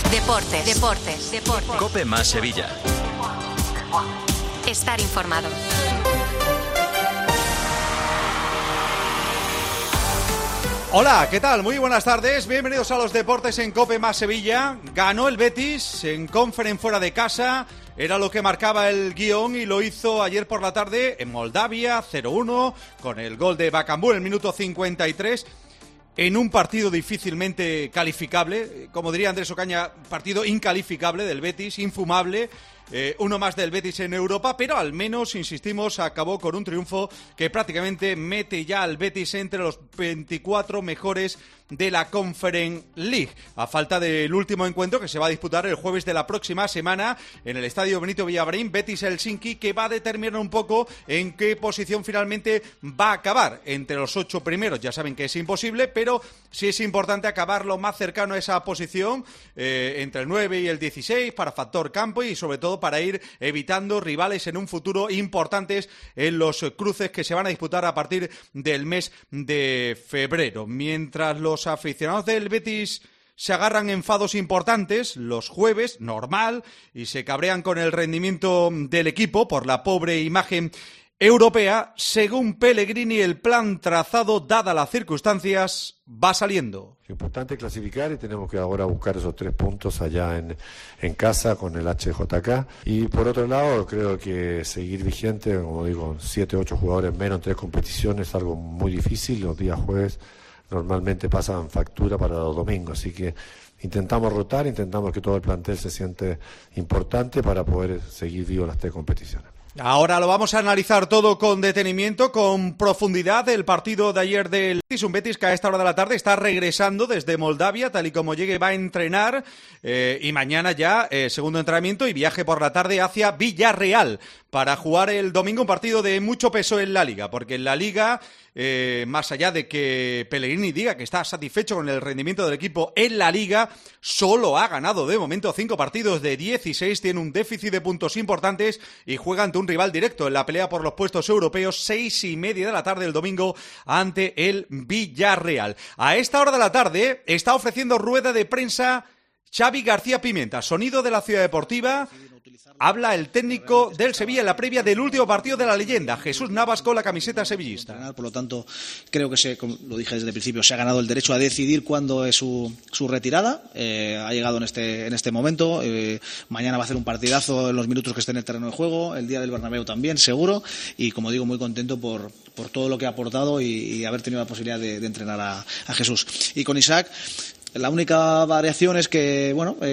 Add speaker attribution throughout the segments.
Speaker 1: Deportes.
Speaker 2: COPE más Sevilla.
Speaker 1: Estar informado.
Speaker 3: Hola, ¿qué tal? Muy buenas tardes, bienvenidos a los deportes en COPE más Sevilla. Ganó el Betis en Conference fuera de casa, era lo que marcaba el guión y lo hizo ayer por la tarde en Moldavia, 0-1, con el gol de Bakambu en el minuto 53, en un partido difícilmente calificable, como diría Andrés Ocaña, partido incalificable del Betis, infumable. Uno más del Betis en Europa, pero al menos, insistimos, acabó con un triunfo que prácticamente mete ya al Betis entre los 24 mejores de la Conference League, a falta del último encuentro que se va a disputar el jueves de la próxima semana en el Estadio Benito Villamarín, Betis-Helsinki, que va a determinar un poco en qué posición finalmente va a acabar entre los 8 primeros. Ya saben que es imposible, pero sí es importante acabar lo más cercano a esa posición, entre el 9 y el 16, para factor campo y sobre todo para ir evitando rivales en un futuro importantes en los cruces que se van a disputar a partir del mes de febrero. Mientras los aficionados del Betis se agarran enfados importantes los jueves, normal, y se cabrean con el rendimiento del equipo por la pobre imagen europea, según Pellegrini, el plan trazado, dadas las circunstancias, va saliendo.
Speaker 4: Es importante clasificar y tenemos que ahora buscar esos 3 puntos allá en casa con el HJK. Y por otro lado, creo que seguir vigente, como digo, 7, 8 jugadores menos en 3 competiciones es algo muy difícil. Los días jueves normalmente pasan factura para los domingos, así que intentamos rotar, intentamos que todo el plantel se siente importante para poder seguir vivo las 3 competiciones.
Speaker 3: Ahora lo vamos a analizar todo con detenimiento, con profundidad, el partido de ayer del Betis, un Betis que a esta hora de la tarde está regresando desde Moldavia, tal y como llegue va a entrenar, y mañana ya segundo entrenamiento y viaje por la tarde hacia Villarreal para jugar el domingo un partido de mucho peso en la Liga, porque en la Liga, más allá de que Pellegrini diga que está satisfecho con el rendimiento del equipo en la Liga, solo ha ganado de momento 5 partidos de 16, tiene un déficit de puntos importantes y juega ante un rival directo en la pelea por los puestos europeos, 6:30 de la tarde el domingo ante el Villarreal. A esta hora de la tarde está ofreciendo rueda de prensa Xavi García Pimenta, sonido de la Ciudad Deportiva. Habla el técnico del Sevilla en la previa del último partido de la leyenda, Jesús Navas, con la camiseta sevillista.
Speaker 5: Por lo tanto, creo que como lo dije desde el principio, se ha ganado el derecho a decidir cuándo es su retirada. Ha llegado en este momento. Mañana va a hacer un partidazo en los minutos que esté en el terreno de juego. El día del Bernabéu también, seguro. Y como digo, muy contento por todo lo que ha aportado y haber tenido la posibilidad de entrenar a Jesús. Y con Isaac, la única variación es que,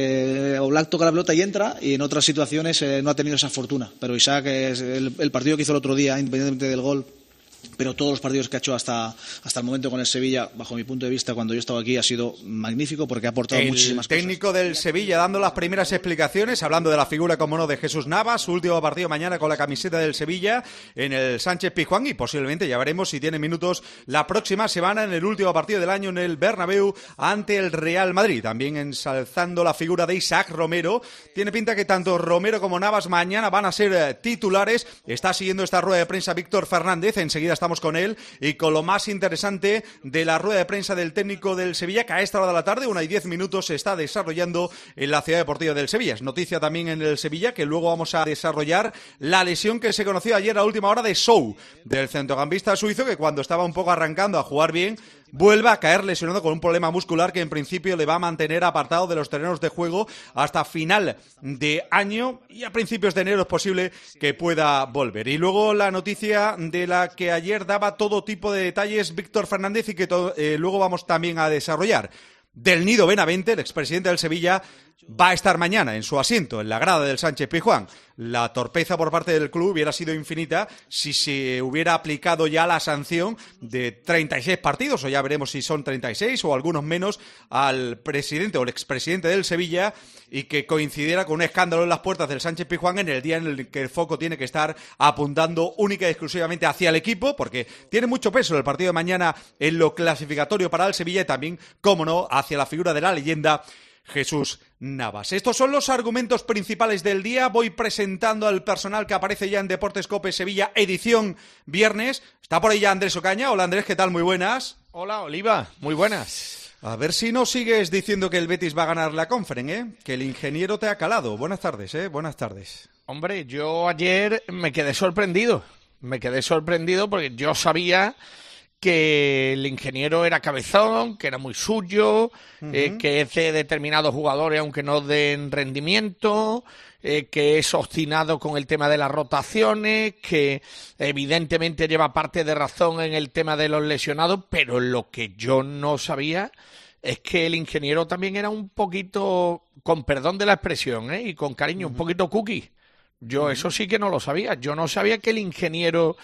Speaker 5: Oblak toca la pelota y entra, y en otras situaciones no ha tenido esa fortuna. Pero Isaac, es el partido que hizo el otro día, independientemente del gol, pero todos los partidos que ha hecho hasta el momento con el Sevilla, bajo mi punto de vista, cuando yo estaba aquí, ha sido magnífico porque ha aportado muchísimas cosas.
Speaker 3: El técnico del Sevilla dando las primeras explicaciones, hablando de la figura, como no, de Jesús Navas, su último partido mañana con la camiseta del Sevilla en el Sánchez-Pizjuán, y posiblemente ya veremos si tiene minutos la próxima semana en el último partido del año en el Bernabéu ante el Real Madrid. También ensalzando la figura de Isaac Romero. Tiene pinta que tanto Romero como Navas mañana van a ser titulares. Está siguiendo esta rueda de prensa Víctor Fernández, enseguida estamos con él y con lo más interesante de la rueda de prensa del técnico del Sevilla, que a esta hora de la tarde, 1:10, se está desarrollando en la Ciudad Deportiva del Sevilla. Es noticia también en el Sevilla que luego vamos a desarrollar la lesión que se conoció ayer a última hora de Sou, del centrocampista suizo, que cuando estaba un poco arrancando a jugar bien, vuelve a caer lesionado con un problema muscular que en principio le va a mantener apartado de los terrenos de juego hasta final de año, y a principios de enero es posible que pueda volver. Y luego la noticia de la que ayer daba todo tipo de detalles Víctor Fernández y que luego vamos también a desarrollar. Del Nido Benavente, el expresidente del Sevilla, va a estar mañana en su asiento, en la grada del Sánchez-Pizjuán. La torpeza por parte del club hubiera sido infinita si se hubiera aplicado ya la sanción de 36 partidos, o ya veremos si son 36 o algunos menos, al presidente o el expresidente del Sevilla, y que coincidiera con un escándalo en las puertas del Sánchez-Pizjuán en el día en el que el foco tiene que estar apuntando única y exclusivamente hacia el equipo, porque tiene mucho peso el partido de mañana en lo clasificatorio para el Sevilla, y también, cómo no, hacia la figura de la leyenda Jesús Navas. Estos son los argumentos principales del día. Voy presentando al personal que aparece ya en Deportes COPE Sevilla, edición viernes. Está por ahí ya Andrés Ocaña. Hola Andrés, ¿qué tal? Muy buenas.
Speaker 6: Hola Oliva, muy buenas.
Speaker 3: A ver si no sigues diciendo que el Betis va a ganar la Conference, ¿eh? Que el ingeniero te ha calado. Buenas tardes, ¿eh? Buenas tardes.
Speaker 1: Hombre, yo ayer me quedé sorprendido. Me quedé sorprendido porque yo sabía que el ingeniero era cabezón, que era muy suyo, que es de determinados jugadores aunque no den rendimiento, que es obstinado con el tema de las rotaciones, que evidentemente lleva parte de razón en el tema de los lesionados, pero lo que yo no sabía es que el ingeniero también era un poquito, con perdón de la expresión, y con cariño, un poquito cookie. Yo eso sí que no lo sabía. Yo no sabía que el ingeniero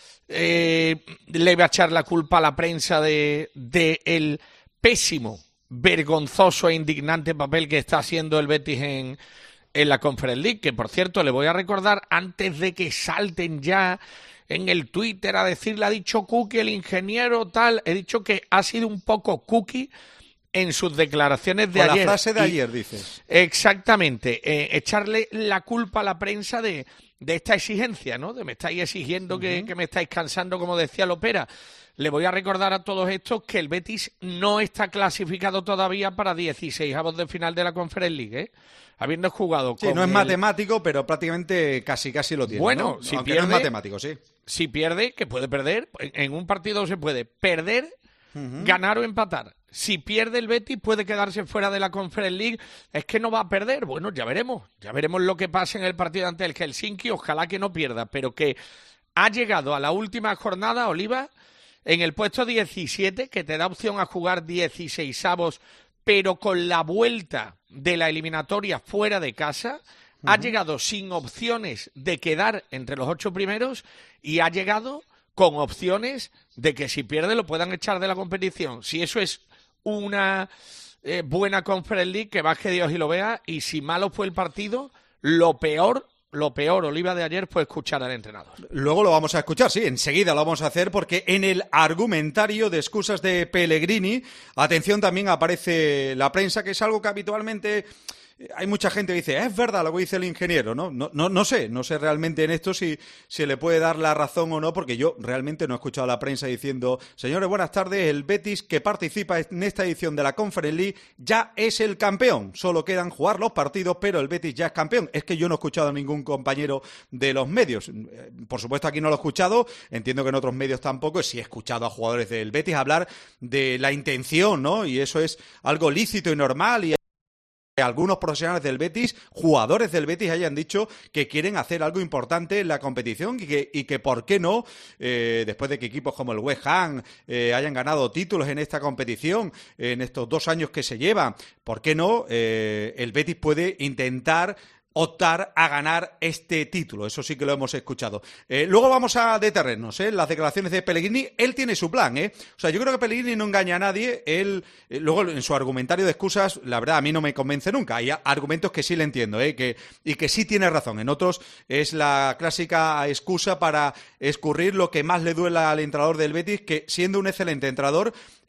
Speaker 1: le iba a echar la culpa a la prensa de el pésimo, vergonzoso e indignante papel que está haciendo el Betis en la Conference League, que por cierto le voy a recordar antes de que salten ya en el Twitter a decirle ha dicho cookie el ingeniero tal, he dicho que ha sido un poco cookie en sus declaraciones de ayer.
Speaker 3: La frase de ayer, dices.
Speaker 1: Exactamente, echarle la culpa a la prensa de esta exigencia, ¿no? De me estáis exigiendo que me estáis cansando, como decía Lopera. Le voy a recordar a todos estos que el Betis no está clasificado todavía para 16avos de final de la Conference League, ¿eh? Habiendo jugado con
Speaker 3: no es matemático, pero prácticamente casi lo tiene.
Speaker 1: Bueno,
Speaker 3: ¿no?
Speaker 1: si
Speaker 3: aunque
Speaker 1: pierde,
Speaker 3: no es matemático, sí.
Speaker 1: Si pierde, que puede perder, en un partido se puede perder, ganar o empatar. Si pierde el Betis puede quedarse fuera de la Conference League. Es que no va a perder. Bueno, ya veremos lo que pasa en el partido ante el Helsinki. Ojalá que no pierda, pero que ha llegado a la última jornada, Oliva, en el puesto 17, que te da opción a jugar 16avos, pero con la vuelta de la eliminatoria fuera de casa. Ha llegado sin opciones de quedar entre los 8 primeros y ha llegado con opciones de que si pierde lo puedan echar de la competición. Si eso es una buena Conference League, que baje Dios y lo vea, y si malo fue el partido, lo peor, Oliva, de ayer fue escuchar al entrenador.
Speaker 3: Luego lo vamos a escuchar, sí, enseguida lo vamos a hacer, porque en el argumentario de excusas de Pellegrini, atención, también aparece la prensa, que es algo que habitualmente hay mucha gente que dice, es verdad lo que dice el ingeniero, ¿no? No sé realmente en esto si se le puede dar la razón o no, porque yo realmente no he escuchado a la prensa diciendo, señores, buenas tardes, el Betis que participa en esta edición de la Conference League ya es el campeón, solo quedan jugar los partidos, pero el Betis ya es campeón. Es que yo no he escuchado a ningún compañero de los medios, por supuesto aquí no lo he escuchado, entiendo que en otros medios tampoco, sí he escuchado a jugadores del Betis hablar de la intención, ¿no? Y eso es algo lícito y normal, y algunos profesionales del Betis, jugadores del Betis, hayan dicho que quieren hacer algo importante en la competición y que ¿por qué no? Después de que equipos como el West Ham hayan ganado títulos en esta competición, en estos 2 años que se llevan, ¿por qué no? El Betis puede intentar optar a ganar este título. Eso sí que lo hemos escuchado. Luego vamos a detenernos en las declaraciones de Pellegrini. Él tiene su plan, ¿eh? O sea, yo creo que Pellegrini no engaña a nadie. Él, luego en su argumentario de excusas, la verdad, a mí no me convence nunca. Hay argumentos que sí le entiendo, y que sí tiene razón. En otros es la clásica excusa para escurrir lo que más le duele al entrenador del Betis, que siendo un excelente entrenador,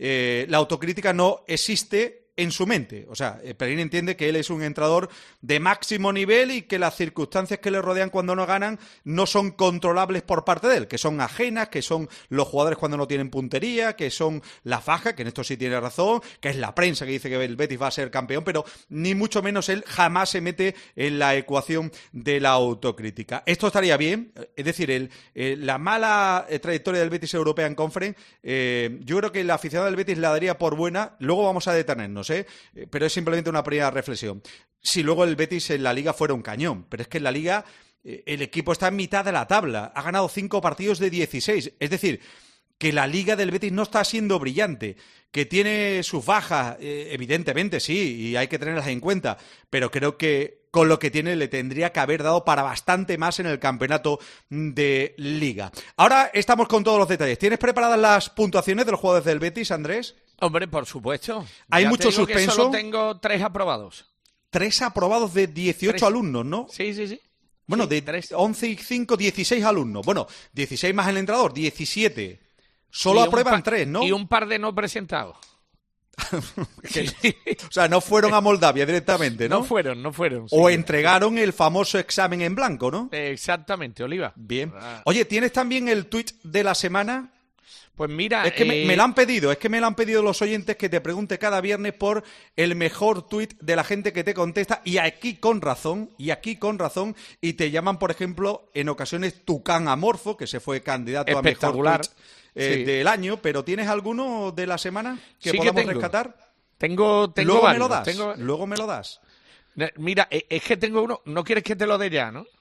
Speaker 3: la autocrítica no existe en su mente. O sea, Pellegrini entiende que él es un entrenador de máximo nivel y que las circunstancias que le rodean cuando no ganan no son controlables por parte de él, que son ajenas, que son los jugadores cuando no tienen puntería, que son la faja, que en esto sí tiene razón, que es la prensa que dice que el Betis va a ser campeón, pero ni mucho menos él jamás se mete en la ecuación de la autocrítica. Esto estaría bien, es decir, la mala trayectoria del Betis European Conference, yo creo que la aficionada del Betis la daría por buena, luego vamos a detenernos, pero es simplemente una primera reflexión. Si luego el Betis en la Liga fuera un cañón, pero es que en la Liga el equipo está en mitad de la tabla, ha ganado 5 partidos de 16, es decir, que la Liga del Betis no está siendo brillante, que tiene sus bajas, evidentemente sí, y hay que tenerlas en cuenta, pero creo que con lo que tiene le tendría que haber dado para bastante más en el campeonato de Liga. Ahora estamos con todos los detalles. ¿Tienes preparadas las puntuaciones de los jugadores del Betis, Andrés?
Speaker 1: Hombre, por supuesto.
Speaker 3: Hay mucho suspenso.
Speaker 1: Que solo tengo 3 aprobados.
Speaker 3: 3 aprobados de 18 alumnos, ¿no?
Speaker 1: Sí.
Speaker 3: Bueno,
Speaker 1: sí,
Speaker 3: de
Speaker 1: 3.
Speaker 3: 11 y 5, 16 alumnos. Bueno, 16 más el entrenador, 17. Solo aprueban 3, ¿no?
Speaker 1: Y un par de no presentados.
Speaker 3: O sea, no fueron a Moldavia directamente, ¿no?
Speaker 1: No fueron.
Speaker 3: O entregaron el famoso examen en blanco, ¿no?
Speaker 1: Exactamente, Oliva.
Speaker 3: Bien. Oye, ¿tienes también el tuit de la semana?
Speaker 1: Pues mira...
Speaker 3: Es que me lo han pedido los oyentes que te pregunte cada viernes por el mejor tuit de la gente que te contesta, y aquí con razón, y te llaman, por ejemplo, en ocasiones Tucán Amorfo, que se fue candidato a mejor tuit del año, pero ¿tienes alguno de la semana que podamos rescatar?
Speaker 1: Tengo
Speaker 3: Luego
Speaker 1: varios.
Speaker 3: Luego me lo das.
Speaker 1: Mira, es que tengo uno, no quieres que te lo dé ya, ¿no?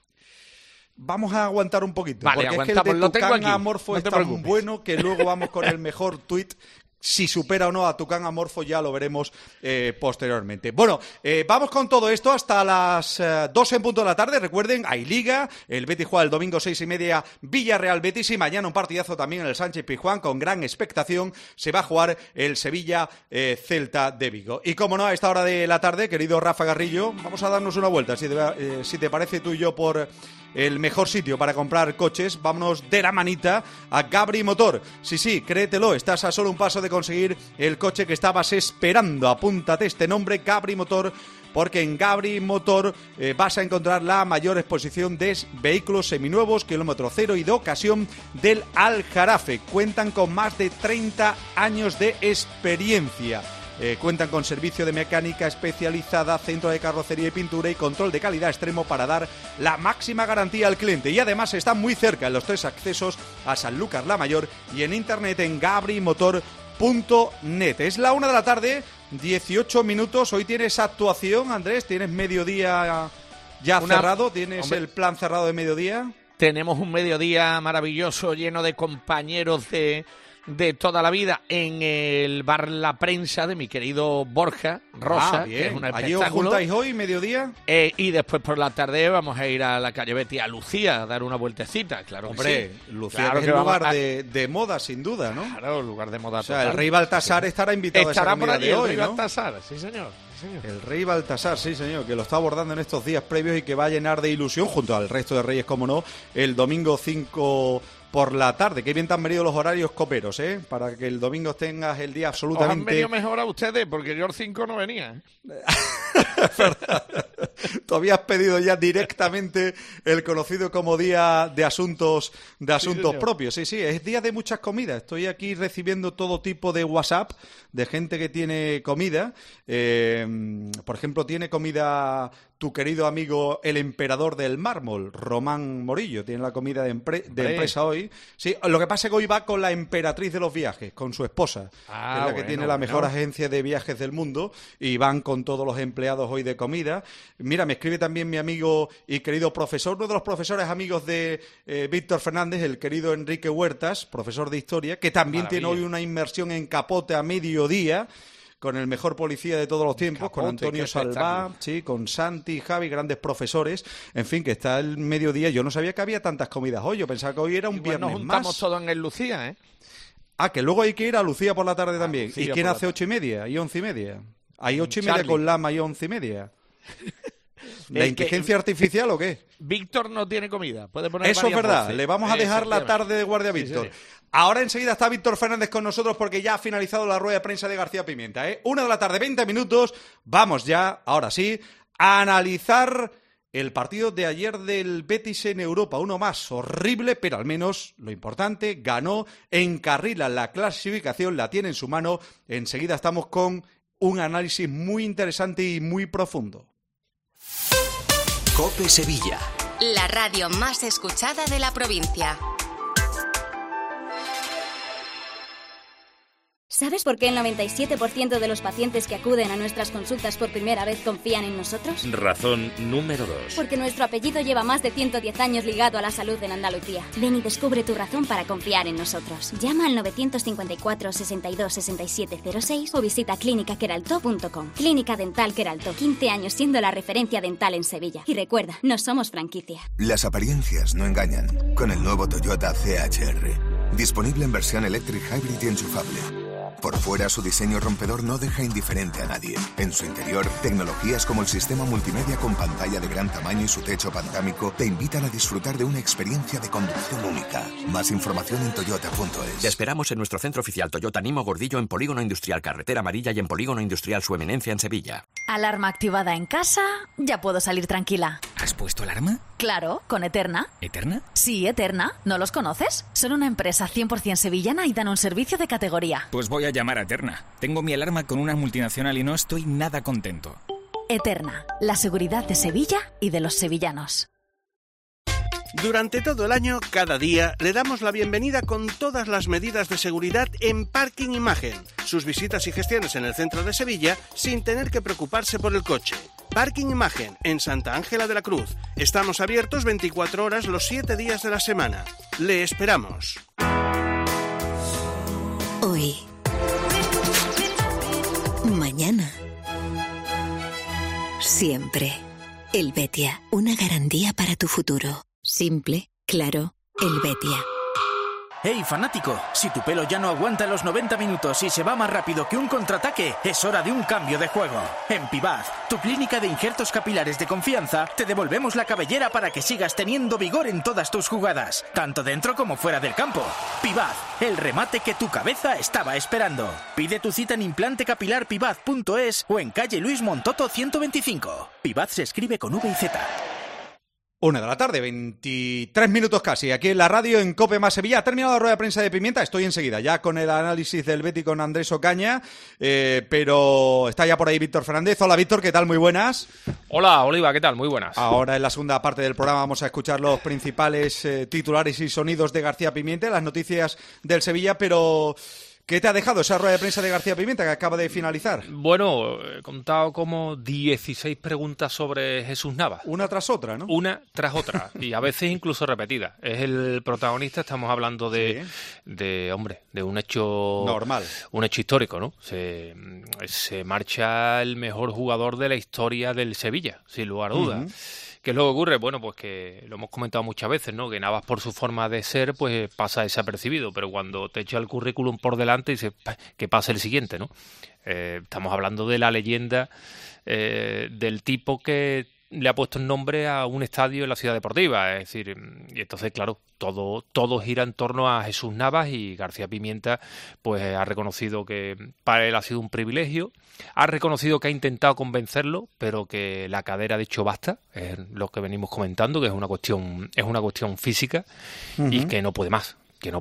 Speaker 3: Vamos a aguantar un poquito,
Speaker 1: vale,
Speaker 3: porque es que el de Tucán Amorfo es tan bueno que luego vamos con el mejor tuit. Si supera o no a Tucán Amorfo ya lo veremos posteriormente. Bueno, vamos con todo esto hasta las 2 en punto de la tarde. Recuerden, hay Liga, el Betis juega el domingo 6:30, Villarreal Betis, y mañana un partidazo también en el Sánchez Pizjuán con gran expectación. Se va a jugar el Sevilla Celta de Vigo. Y como no, a esta hora de la tarde, querido Rafa Garrillo, vamos a darnos una vuelta, si te parece, tú y yo, por el mejor sitio para comprar coches. Vámonos de la manita a Gabri Motor. Sí, créetelo, estás a solo un paso de conseguir el coche que estabas esperando. Apúntate este nombre, Gabri Motor, porque en Gabri Motor vas a encontrar la mayor exposición de vehículos seminuevos, kilómetro cero y de ocasión del Aljarafe. Cuentan con más de 30 años de experiencia. Cuentan con servicio de mecánica especializada, centro de carrocería y pintura y control de calidad extremo para dar la máxima garantía al cliente. Y además están muy cerca en los 3 accesos a Sanlúcar la Mayor y en internet en gabrimotor.net. Es la 1 de la tarde, 18 minutos. Hoy tienes actuación, Andrés, tienes mediodía ya cerrado, tienes el plan cerrado de mediodía.
Speaker 1: Tenemos un mediodía maravilloso, lleno de compañeros de toda la vida en el bar La Prensa de mi querido Borja Rosa, que es un espectáculo.
Speaker 3: ¿Allí os juntáis hoy, mediodía?
Speaker 1: Y después por la tarde vamos a ir a la calle Betis, a Lucía, a dar una vueltecita, claro.
Speaker 3: Hombre,
Speaker 1: que sí.
Speaker 3: Lucía,
Speaker 1: claro,
Speaker 3: que es un lugar de moda, sin duda, ¿no?
Speaker 1: Claro, lugar de moda.
Speaker 3: O sea, el Rey Baltasar estará invitado a esa comida
Speaker 1: por allí,
Speaker 3: de hoy,
Speaker 1: el Rey
Speaker 3: ¿no?
Speaker 1: Baltasar, sí señor.
Speaker 3: El Rey Baltasar, sí señor, que lo está abordando en estos días previos y que va a llenar de ilusión, junto al resto de reyes, como no, el domingo 5 por la tarde. Qué bien te han venido los horarios coperos, para que el domingo tengas el día absolutamente...
Speaker 1: Os han venido mejor a ustedes, porque yo el 5 no venía.
Speaker 3: Tú habías pedido ya directamente el conocido como día de asuntos propios. Sí, es día de muchas comidas. Estoy aquí recibiendo todo tipo de WhatsApp de gente que tiene comida. Por ejemplo, tiene comida tu querido amigo el emperador del mármol, Román Morillo. Tiene la comida de empresa hoy. Sí, lo que pasa es que hoy va con la emperatriz de los viajes, con su esposa, que es la que tiene la mejor agencia de viajes del mundo, y van con todos los empleados hoy de comida. Mira, me escribe también mi amigo y querido profesor, uno de los profesores amigos de Víctor Fernández, el querido Enrique Huertas, profesor de historia, que también tiene hoy una inmersión en Capote a mediodía, con el mejor policía de todos los tiempos, con Antonio Salvá, sí, con Santi, Javi, grandes profesores. En fin, que está el mediodía. Yo no sabía que había tantas comidas hoy. Yo pensaba que hoy era un viernes más.
Speaker 1: Nos juntamos todos en el Lucía, ¿eh?
Speaker 3: Ah, que luego hay que ir a Lucía por la tarde también.
Speaker 1: Lucía,
Speaker 3: ¿y quién hace 8:30 y 11:30? ¿Hay 8:30 con Lama y 11:30? ¿La inteligencia artificial o qué?
Speaker 1: Víctor no tiene comida. Puede poner
Speaker 3: eso es verdad.
Speaker 1: voces.
Speaker 3: Le vamos a dejar la tarde de guardia a Víctor. Sí. Ahora enseguida está Víctor Fernández con nosotros porque ya ha finalizado la rueda de prensa de García Pimienta. 1 de la tarde, 20 minutos. Vamos ya, ahora sí, a analizar el partido de ayer del Betis en Europa. Uno más horrible, pero al menos lo importante, ganó, encarrila la clasificación, la tiene en su mano. Enseguida estamos con un análisis muy interesante y muy profundo.
Speaker 2: COPE Sevilla,
Speaker 6: la radio más escuchada de la provincia.
Speaker 7: ¿Sabes por qué el 97% de los pacientes que acuden a nuestras consultas por primera vez confían en nosotros?
Speaker 2: Razón número 2.
Speaker 7: Porque nuestro apellido lleva más de 110 años ligado a la salud en Andalucía. Ven y descubre tu razón para confiar en nosotros. Llama al 954 62 67 06 o visita clínicaqueraltó.com. Clínica Dental Queraltó, 15 años siendo la referencia dental en Sevilla. Y recuerda, no somos franquicia.
Speaker 8: Las apariencias no engañan. Con el nuevo Toyota CHR. Disponible en versión electric hybrid y enchufable. Por fuera, su diseño rompedor no deja indiferente a nadie. En su interior, tecnologías como el sistema multimedia con pantalla de gran tamaño y su techo panorámico te invitan a disfrutar de una experiencia de conducción única. Más información en toyota.es.
Speaker 2: Te esperamos en nuestro centro oficial Toyota Nimo Gordillo en Polígono Industrial Carretera Amarilla y en Polígono Industrial Su Eminencia en Sevilla.
Speaker 9: Alarma activada en casa, ya puedo salir tranquila.
Speaker 10: ¿Has puesto alarma?
Speaker 9: Claro, con Eterna.
Speaker 10: ¿Eterna?
Speaker 9: Sí, Eterna. ¿No los conoces? Son una empresa 100% sevillana y dan un servicio de categoría.
Speaker 10: Pues voy a llamar a Eterna. Tengo mi alarma con una multinacional y no estoy nada contento.
Speaker 9: Eterna, la seguridad de Sevilla y de los sevillanos.
Speaker 11: Durante todo el año, cada día, le damos la bienvenida con todas las medidas de seguridad en Parking Imagen. Sus visitas y gestiones en el centro de Sevilla sin tener que preocuparse por el coche. Parking Imagen, en Santa Ángela de la Cruz. Estamos abiertos 24 horas los 7 días de la semana. Le esperamos.
Speaker 12: Hoy. Mañana. Siempre. Helvetia, una garantía para tu futuro. Simple, claro, Helvetia.
Speaker 13: ¡Hey, fanático! Si tu pelo ya no aguanta los 90 minutos y se va más rápido que un contraataque, es hora de un cambio de juego. En Pibaz, tu clínica de injertos capilares de confianza, te devolvemos la cabellera para que sigas teniendo vigor en todas tus jugadas, tanto dentro como fuera del campo. Pibaz, el remate que tu cabeza estaba esperando. Pide tu cita en implantecapilarpibaz.es o en calle Luis Montoto 125. Pibaz se escribe con V y Z.
Speaker 3: 1 de la tarde, 23 minutos casi, aquí en la radio en COPE más Sevilla. Ha terminado la rueda de prensa de Pimienta, estoy enseguida ya con el análisis del Betis con Andrés Ocaña, pero está ya por ahí Víctor Fernández. Hola Víctor, ¿qué tal? Muy buenas.
Speaker 14: Hola Oliva, ¿qué tal? Muy buenas.
Speaker 3: Ahora en la segunda parte del programa vamos a escuchar los principales titulares y sonidos de García Pimienta, las noticias del Sevilla, pero... ¿qué te ha dejado esa rueda de prensa de García Pimienta que acaba de finalizar?
Speaker 14: Bueno, he contado como 16 preguntas sobre Jesús Navas.
Speaker 3: Una tras otra, ¿no?
Speaker 14: Una tras otra, y a veces incluso repetidas. Es el protagonista, estamos hablando de un hecho...
Speaker 3: normal.
Speaker 14: Un hecho histórico, ¿no? Se marcha el mejor jugador de la historia del Sevilla, sin lugar a dudas. ¿Qué es lo que ocurre? Bueno, pues que lo hemos comentado muchas veces, ¿no? Que Navas, por su forma de ser, pues pasa desapercibido, pero cuando te echa el currículum por delante dices que pase el siguiente, ¿no? Estamos hablando de la leyenda del tipo que le ha puesto el nombre a un estadio en la Ciudad Deportiva, es decir, y entonces, claro, todo gira en torno a Jesús Navas, y García Pimienta pues ha reconocido que para él ha sido un privilegio, ha reconocido que ha intentado convencerlo, pero que la cadera ha dicho basta, es lo que venimos comentando, que es una cuestión física y que no puede más.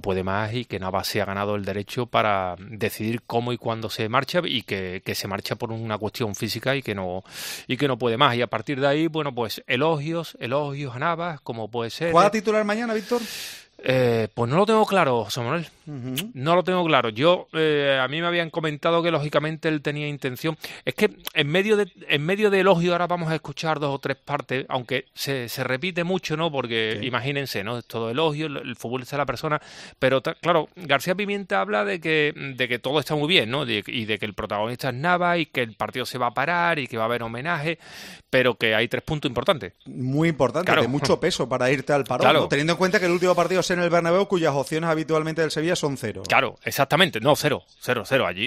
Speaker 14: Y que Navas se ha ganado el derecho para decidir cómo y cuándo se marcha, y que se marcha por una cuestión física y que no puede más. Y a partir de ahí, bueno, pues elogios a Navas, como puede ser.
Speaker 3: ¿Va a titular mañana, Víctor?
Speaker 14: Pues no lo tengo claro, José Manuel. No lo tengo claro. Yo, a mí me habían comentado que lógicamente él tenía intención. Es que en medio de elogio ahora vamos a escuchar 2 o 3 partes, aunque se repite mucho, ¿no? Porque imagínense, ¿no? Es todo elogio, el futbolista es la persona. Pero claro, García Pimienta habla de que todo está muy bien, ¿no? Y de que el protagonista es Navas y que el partido se va a parar y que va a haber homenaje, pero que hay 3 puntos importantes.
Speaker 3: Muy importantes,
Speaker 14: claro.
Speaker 3: De mucho peso para irte al parón,
Speaker 14: claro.
Speaker 3: ¿no? Teniendo en cuenta que el último partido es en el Bernabéu, cuyas opciones habitualmente del Sevilla son 0.
Speaker 14: Claro, exactamente. No, 0. Allí,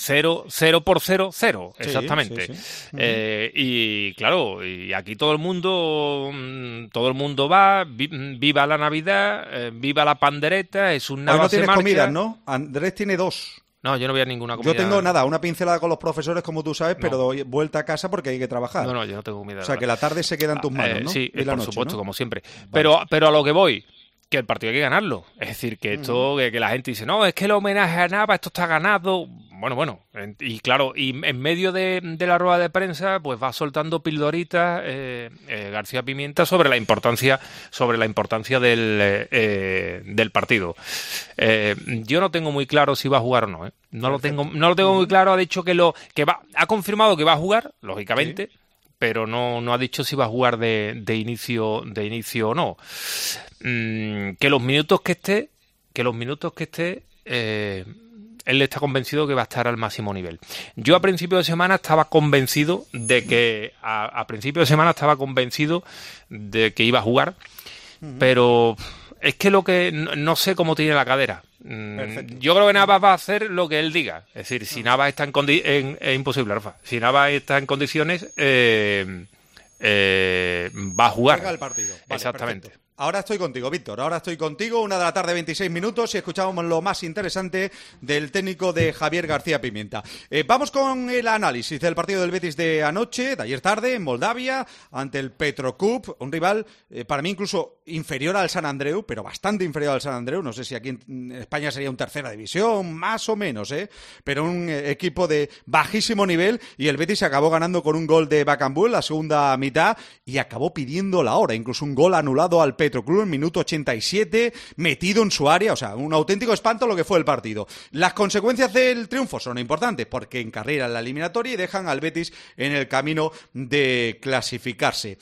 Speaker 14: 0 por 0, 0. Exactamente.
Speaker 3: Sí.
Speaker 14: Y claro, y aquí todo el mundo va, viva la Navidad, viva la pandereta, es un Navas.
Speaker 3: Hoy no tienes
Speaker 14: se marcha.
Speaker 3: comidas, ¿no? Andrés tiene 2.
Speaker 14: No, yo no voy a ninguna comida.
Speaker 3: Yo tengo una pincelada con los profesores, como tú sabes, pero doy vuelta a casa porque hay que trabajar.
Speaker 14: No, yo no tengo comida.
Speaker 3: O sea, que la tarde se queda en tus manos, ¿no?
Speaker 14: Sí,
Speaker 3: y la
Speaker 14: por
Speaker 3: noche,
Speaker 14: supuesto,
Speaker 3: ¿no?
Speaker 14: como siempre.
Speaker 3: Vale.
Speaker 14: Pero a lo que voy, que el partido hay que ganarlo. Es decir, que esto, que la gente dice, no, es que el homenaje a Navas, esto está ganado. Bueno, y claro, y en medio de la rueda de prensa, pues va soltando pildoritas García Pimienta sobre la importancia del partido. Yo no tengo muy claro si va a jugar o no, ¿eh? No lo tengo muy claro. Ha dicho ha confirmado que va a jugar, lógicamente. Sí. Pero no ha dicho si va a jugar de inicio o no. Que los minutos que esté, él está convencido que va a estar al máximo nivel. Yo a principio de semana estaba convencido de que iba a jugar, pero es que no sé cómo tiene la cadera. Yo creo que Navas va a hacer lo que él diga. Es decir, si Navas está es imposible, Rafa. Si Navas está en condiciones, va a jugar.
Speaker 3: Juega el partido. Vale,
Speaker 14: exactamente.
Speaker 3: Perfecto. Ahora estoy contigo, Víctor. Ahora estoy contigo. 1:26 p.m. y escuchamos lo más interesante del técnico de Javier García Pimienta. Vamos con el análisis del partido del Betis de anoche, de ayer tarde, en Moldavia, ante el Petrocup. Un rival, para mí, incluso inferior al San Andreu, pero bastante inferior al San Andreu. No sé si aquí en España sería un tercera división, más o menos, pero un equipo de bajísimo nivel. Y el Betis acabó ganando con un gol de Bakambu en la segunda mitad y acabó pidiendo la hora. Incluso un gol anulado al Petroclub en minuto 87, metido en su área, o sea, un auténtico espanto lo que fue el partido. Las consecuencias del triunfo son importantes porque encarrilan la eliminatoria y dejan al Betis en el camino de clasificarse.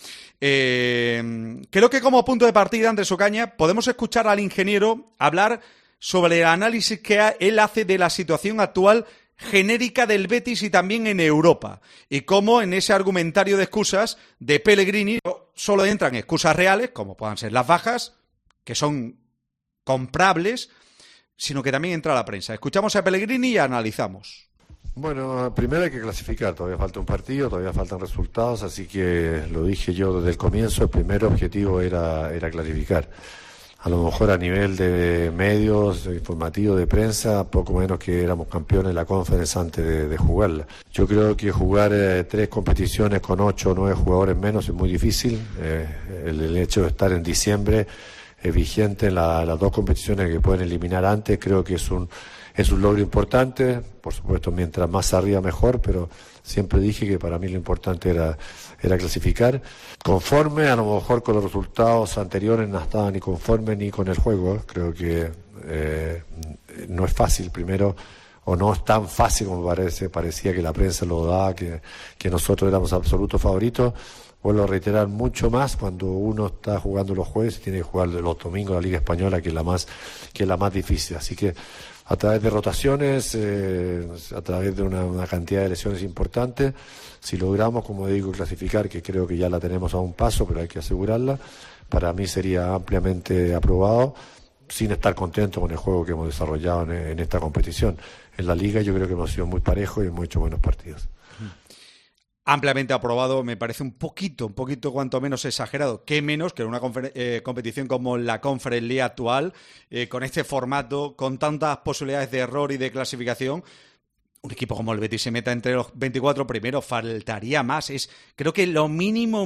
Speaker 3: Creo que como punto de partida, Andrés Ocaña, podemos escuchar al ingeniero hablar sobre el análisis que él hace de la situación actual genérica del Betis y también en Europa, y cómo en ese argumentario de excusas de Pellegrini solo entran excusas reales, como puedan ser las bajas, que son comprables, sino que también entra la prensa. Escuchamos a Pellegrini y analizamos.
Speaker 4: Bueno, primero hay que clasificar, todavía falta un partido, todavía faltan resultados, así que lo dije yo desde el comienzo, el primer objetivo era clasificar. A lo mejor a nivel de medios, informativos, de prensa, poco menos que éramos campeones de la Conference antes de jugarla. Yo creo que jugar 3 competiciones con 8 o 9 jugadores menos es muy difícil. El hecho de estar en diciembre vigente en las 2 competiciones que pueden eliminar antes, creo que es un logro importante. Por supuesto, mientras más arriba mejor, pero siempre dije que para mí lo importante era clasificar. Conforme, a lo mejor con los resultados anteriores no estaba ni conforme ni con el juego. Creo que no es fácil, primero, o no es tan fácil como parecía que la prensa lo daba, que nosotros éramos absolutos favoritos. Vuelvo a reiterar, mucho más cuando uno está jugando los jueves y tiene que jugar los domingos la Liga Española, que es la más difícil. Así que a través de rotaciones, a través de una cantidad de lesiones importante, si logramos, como digo, clasificar, que creo que ya la tenemos a un paso, pero hay que asegurarla, para mí sería ampliamente aprobado, sin estar contento con el juego que hemos desarrollado en esta competición. En la Liga yo creo que hemos sido muy parejos y hemos hecho buenos partidos.
Speaker 3: Ampliamente aprobado, me parece un poquito cuanto menos exagerado, que menos que en una competición como la Conference League actual, con este formato, con tantas posibilidades de error y de clasificación. Un equipo como el Betis se meta entre los 24 primeros, faltaría más. Es, creo que lo mínimo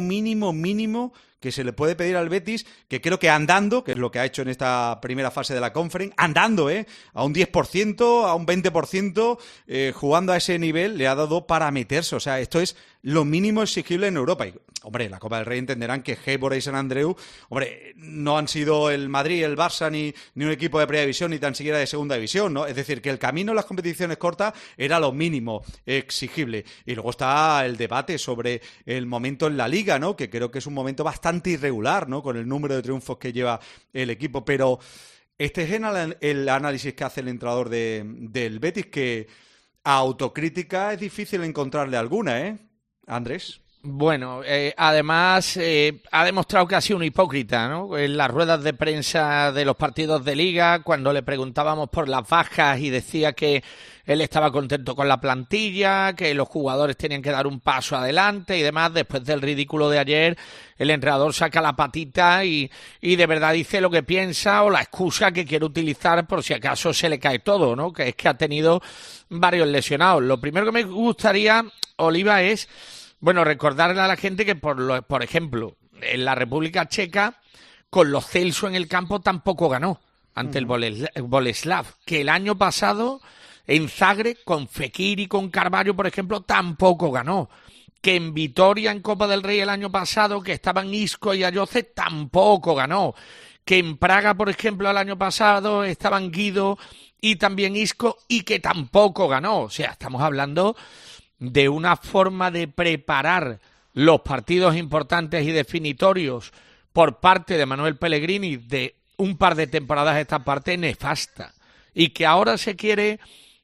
Speaker 3: que se le puede pedir al Betis, que creo que andando, que es lo que ha hecho en esta primera fase de la Conference, andando, a un 10%, a un 20%, jugando a ese nivel, le ha dado para meterse. O sea, esto es lo mínimo exigible en Europa. Y, hombre, la Copa del Rey entenderán que Gébora y San Andreu, hombre, no han sido el Madrid, el Barça, ni un equipo de primera división, ni tan siquiera de segunda división, ¿no? Es decir, que el camino en las competiciones cortas era lo mínimo exigible. Y luego está el debate sobre el momento en la Liga, ¿no? Que creo que es un momento bastante irregular, ¿no? Con el número de triunfos que lleva el equipo. Pero este es el análisis que hace el entrenador del Betis, que a autocrítica es difícil encontrarle alguna, Andrés.
Speaker 1: Bueno, además ha demostrado que ha sido un hipócrita, ¿no? En las ruedas de prensa de los partidos de Liga, cuando le preguntábamos por las bajas y decía que él estaba contento con la plantilla, que los jugadores tenían que dar un paso adelante y demás. Después del ridículo de ayer, el entrenador saca la patita y de verdad dice lo que piensa o la excusa que quiere utilizar por si acaso se le cae todo, ¿no? Que es que ha tenido varios lesionados. Lo primero que me gustaría, Oliva, es, bueno, recordarle a la gente que, por ejemplo, en la República Checa, con los Celso en el campo tampoco ganó ante el Boleslav, que el año pasado en Zagreb, con Fekir y con Carvalho, por ejemplo, tampoco ganó. Que en Vitoria, en Copa del Rey el año pasado, que estaban Isco y Ayoce, tampoco ganó. Que en Praga, por ejemplo, el año pasado estaban Guido y también Isco y que tampoco ganó. O sea, estamos hablando de una forma de preparar los partidos importantes y definitorios por parte de Manuel Pellegrini de un par de temporadas a esta parte nefasta. Y que ahora se quiere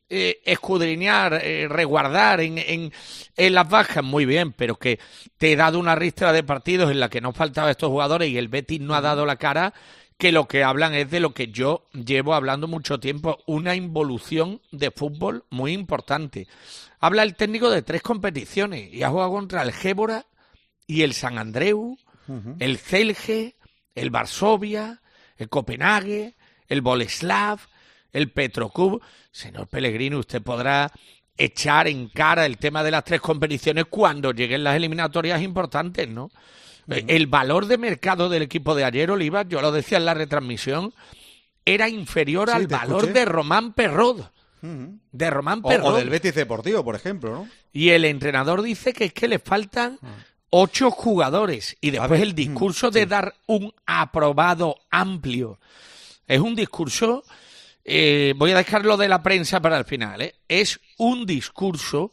Speaker 1: escudriñar, resguardar en las bajas, muy bien, pero que te he dado una ristra de partidos en la que no faltaban estos jugadores y el Betis no ha dado la cara, que lo que hablan es de lo que yo llevo hablando mucho tiempo, una involución de fútbol muy importante. Habla el técnico de 3 competiciones y ha jugado contra el Gébora y el San Andreu, el Celje, el Varsovia, el Copenhague, el Boleslav, el Petrocub. Señor Pellegrini, usted podrá echar en cara el tema de las 3 competiciones cuando lleguen las eliminatorias importantes, ¿no? El valor de mercado del equipo de ayer, Oliva, yo lo decía en la retransmisión, era inferior al valor de Román Perrot. De Román Perrot.
Speaker 3: O del Betis Deportivo, por ejemplo, ¿no?
Speaker 1: Y el entrenador dice que es que le faltan 8 jugadores. Y después el discurso de dar un aprobado amplio. Es un discurso, voy a dejarlo de la prensa para el final, ¿eh? Es un discurso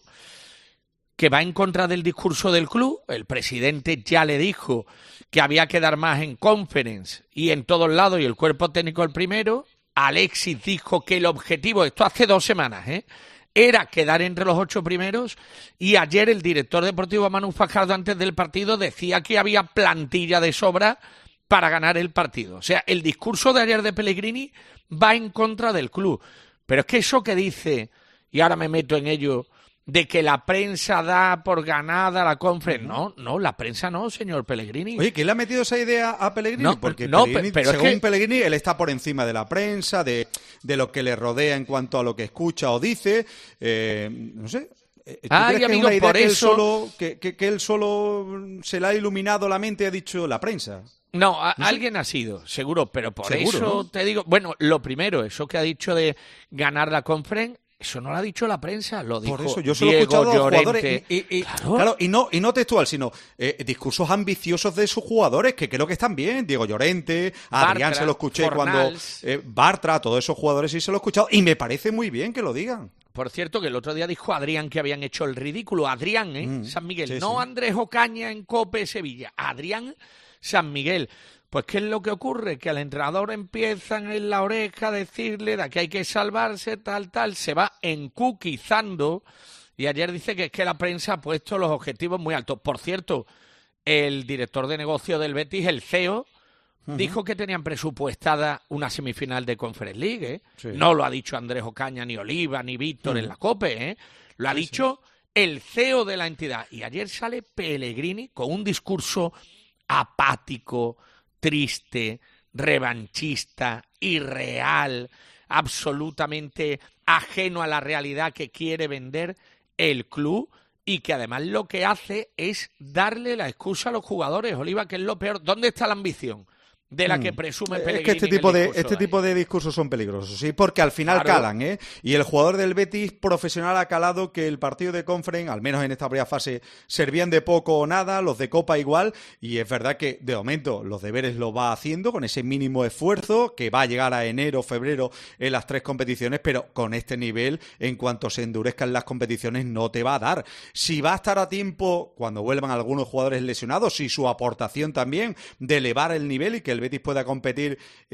Speaker 1: que va en contra del discurso del club. El presidente ya le dijo que había que dar más en Conference y en todos lados, y el cuerpo técnico el primero. Alexis dijo que el objetivo, esto hace 2 semanas, era quedar entre los 8 primeros, y ayer el director deportivo Manu Fajardo, antes del partido, decía que había plantilla de sobra para ganar el partido. O sea, el discurso de ayer de Pellegrini va en contra del club. Pero es que eso que dice, y ahora me meto en ello, de que la prensa da por ganada la Conference. No, la prensa no, señor Pellegrini.
Speaker 3: Oye, ¿quién le ha metido esa idea a Pellegrini?
Speaker 1: No,
Speaker 3: porque
Speaker 1: no,
Speaker 3: Pellegrini,
Speaker 1: pero
Speaker 3: según
Speaker 1: es que
Speaker 3: Pellegrini, él está por encima de la prensa, de lo que le rodea en cuanto a lo que escucha o dice. No sé. ¿Tú crees que
Speaker 1: amigo,
Speaker 3: es una idea
Speaker 1: por
Speaker 3: que
Speaker 1: eso...
Speaker 3: él solo se le ha iluminado la mente y ha dicho la prensa?
Speaker 1: No, alguien ha sido, seguro, pero por
Speaker 3: Seguro,
Speaker 1: eso
Speaker 3: ¿no?
Speaker 1: te digo... Bueno, lo primero, eso que ha dicho de ganar la Conference, eso no lo ha dicho la prensa, lo dijo
Speaker 3: Por eso, yo solo he
Speaker 1: Diego
Speaker 3: escuchado a los
Speaker 1: Llorente.
Speaker 3: jugadores y no textual, sino discursos ambiciosos de sus jugadores, que creo que están bien. Diego Llorente, a Adrián se lo escuché
Speaker 1: Fornals.
Speaker 3: cuando... Bartra, todos esos jugadores sí se lo he escuchado, y me parece muy bien que lo digan.
Speaker 1: Por cierto, que el otro día dijo Adrián que habían hecho el ridículo. Adrián, San Miguel.
Speaker 3: sí,
Speaker 1: No
Speaker 3: sí.
Speaker 1: Andrés Ocaña en Cope Sevilla. Adrián San Miguel. Pues, ¿qué es lo que ocurre? Que al entrenador empiezan en la oreja a decirle de que hay que salvarse, tal, se va encuquizando, y ayer dice que es que la prensa ha puesto los objetivos muy altos. Por cierto, el director de negocio del Betis, el CEO, dijo que tenían presupuestada una semifinal de Conference League, ¿eh?
Speaker 3: Sí.
Speaker 1: No lo ha dicho Andrés Ocaña, ni Oliva, ni Víctor en la COPE, ¿eh? Lo ha dicho el CEO de la entidad. Y ayer sale Pellegrini con un discurso apático, triste, revanchista, irreal, absolutamente ajeno a la realidad que quiere vender el club, y que además lo que hace es darle la excusa a los jugadores, Oliva, que es lo peor. ¿Dónde está la ambición de la que presume Pellegrini?
Speaker 3: Es que este tipo de discursos son peligrosos, sí, porque al final calan, ¿eh? Y el jugador del Betis profesional ha calado que el partido de Conference, al menos en esta primera fase, servían de poco o nada, los de Copa igual, y es verdad que de momento los deberes los va haciendo con ese mínimo esfuerzo, que va a llegar a enero, febrero en las 3 competiciones, pero con este nivel, en cuanto se endurezcan las competiciones, no te va a dar. Si va a estar a tiempo, cuando vuelvan algunos jugadores lesionados, y su aportación también de elevar el nivel y que el Betis pueda competir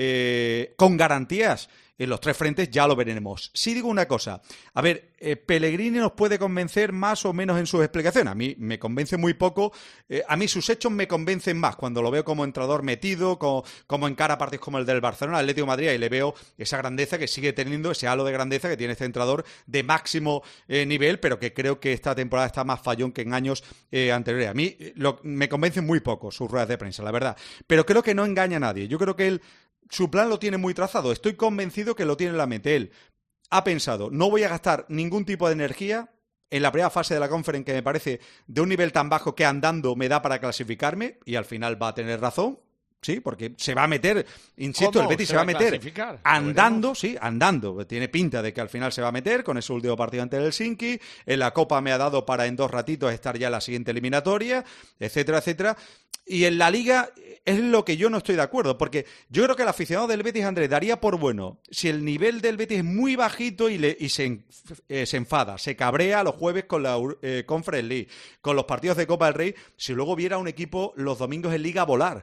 Speaker 3: con garantías en los 3 frentes, ya lo veremos. Sí digo una cosa, a ver, Pellegrini nos puede convencer más o menos en sus explicaciones. A mí me convence muy poco, a mí sus hechos me convencen más cuando lo veo como entrenador metido, como encara partidos como el del Barcelona, Atlético de Madrid, y le veo esa grandeza que sigue teniendo, ese halo de grandeza que tiene este entrenador de máximo nivel, pero que creo que esta temporada está más fallón que en años anteriores. A mí me convencen muy poco sus ruedas de prensa, la verdad, pero creo que no engaña a nadie. Yo creo que su plan lo tiene muy trazado. Estoy convencido que lo tiene en la mente. Él ha pensado, no voy a gastar ningún tipo de energía en la primera fase de la Conference, que me parece de un nivel tan bajo que andando me da para clasificarme, y al final va a tener razón. Sí, porque se va a meter, insisto, el Betis se va a meter andando, sí, andando. Tiene pinta de que al final se va a meter con ese último partido ante el Helsinki. En la Copa me ha dado para en 2 ratitos estar ya en la siguiente eliminatoria, etcétera, etcétera. Y en la Liga es lo que yo no estoy de acuerdo, porque yo creo que el aficionado del Betis, Andrés, daría por bueno si el nivel del Betis es muy bajito y se enfada, se cabrea los jueves con la Conference League, con los partidos de Copa del Rey, si luego viera un equipo los domingos en Liga volar.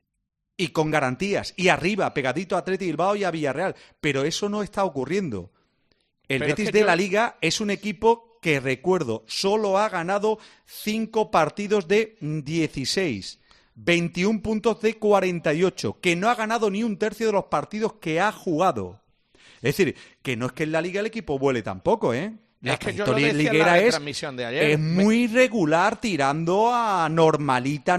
Speaker 3: Y con garantías, y arriba, pegadito a Athletic Bilbao y a Villarreal. Pero eso no está ocurriendo. El Betis de la Liga es un equipo que, recuerdo, solo ha ganado 5 partidos de 16, 21 puntos de 48, que no ha ganado ni un tercio de los partidos que ha jugado. Es decir, que no es que en la Liga el equipo vuele tampoco, ¿eh? La
Speaker 1: es que yo
Speaker 3: trayectoria
Speaker 1: lo decía en
Speaker 3: liguera
Speaker 1: la retransmisión de ayer.
Speaker 3: es muy regular, tirando a normalita,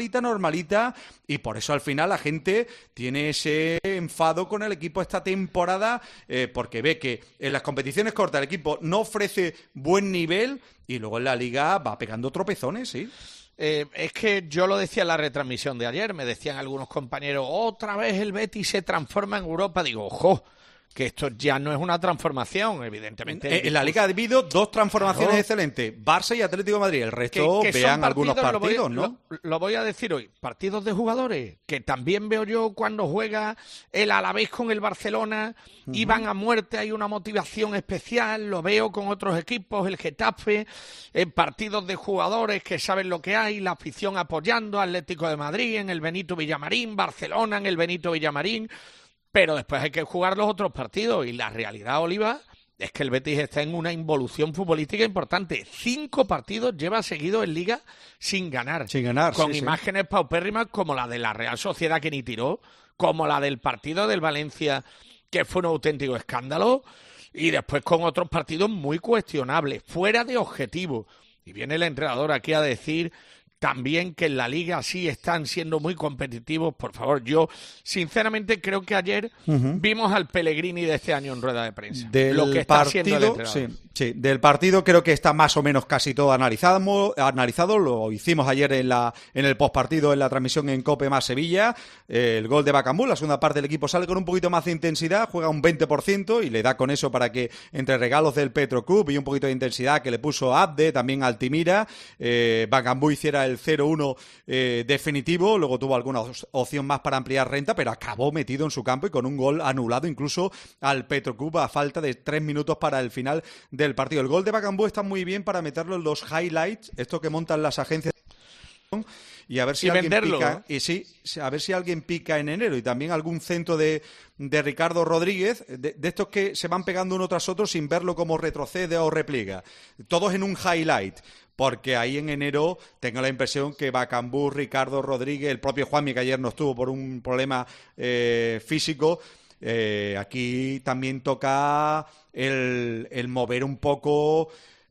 Speaker 3: y por eso al final la gente tiene ese enfado con el equipo esta temporada, porque ve que en las competiciones cortas el equipo no ofrece buen nivel y luego en la liga va pegando tropezones, ¿sí?
Speaker 1: Es que yo lo decía en la retransmisión de ayer, me decían algunos compañeros, otra vez el Betis se transforma en Europa. Digo, ojo, que esto ya no es una transformación, evidentemente.
Speaker 3: En la Liga ha habido dos transformaciones excelentes, Barça y Atlético de Madrid. El resto
Speaker 1: que
Speaker 3: vean algunos partidos, ¿no?
Speaker 1: Lo voy a decir hoy, partidos de jugadores, que también veo yo cuando juega el Alavés con el Barcelona, y van a muerte, hay una motivación especial, lo veo con otros equipos, el Getafe, en partidos de jugadores que saben lo que hay, la afición apoyando, Atlético de Madrid en el Benito Villamarín, Barcelona en el Benito Villamarín. Pero después hay que jugar los otros partidos y la realidad, Oliva, es que el Betis está en una involución futbolística importante. 5 partidos lleva seguidos en Liga sin ganar. Con imágenes paupérrimas como la de la Real Sociedad que ni tiró, como la del partido del Valencia que fue un auténtico escándalo, y después con otros partidos muy cuestionables, fuera de objetivo. Y viene el entrenador aquí a decir también que en la Liga sí están siendo muy competitivos. Por favor, yo sinceramente creo que ayer vimos al Pellegrini de este año en rueda de prensa. Lo que está haciendo el entrenador.
Speaker 3: Sí, del partido creo que está más o menos casi todo analizado. Lo hicimos ayer en el postpartido en la transmisión en COPE más Sevilla. El gol de Bakambu, la segunda parte del equipo sale con un poquito más de intensidad, juega un 20% y le da con eso para que entre regalos del Petrocup y un poquito de intensidad que le puso Abde, también Altimira, Bakambu hiciera el 0-1 definitivo. Luego tuvo alguna opción más para ampliar renta, pero acabó metido en su campo y con un gol anulado incluso al Petrocup a falta de 3 minutos para el final del partido. El gol de Bakambu está muy bien para meterlo en los highlights, esto que montan las agencias, y a ver si alguien pica, a ver si alguien pica en enero, y también algún centro de Ricardo Rodríguez, de estos que se van pegando uno tras otro sin verlo como retrocede o repliega, todos en un highlight. Porque ahí en enero tengo la impresión que Bakambu, Ricardo Rodríguez, el propio Juanmi, que ayer no estuvo por un problema físico, aquí también toca el mover un poco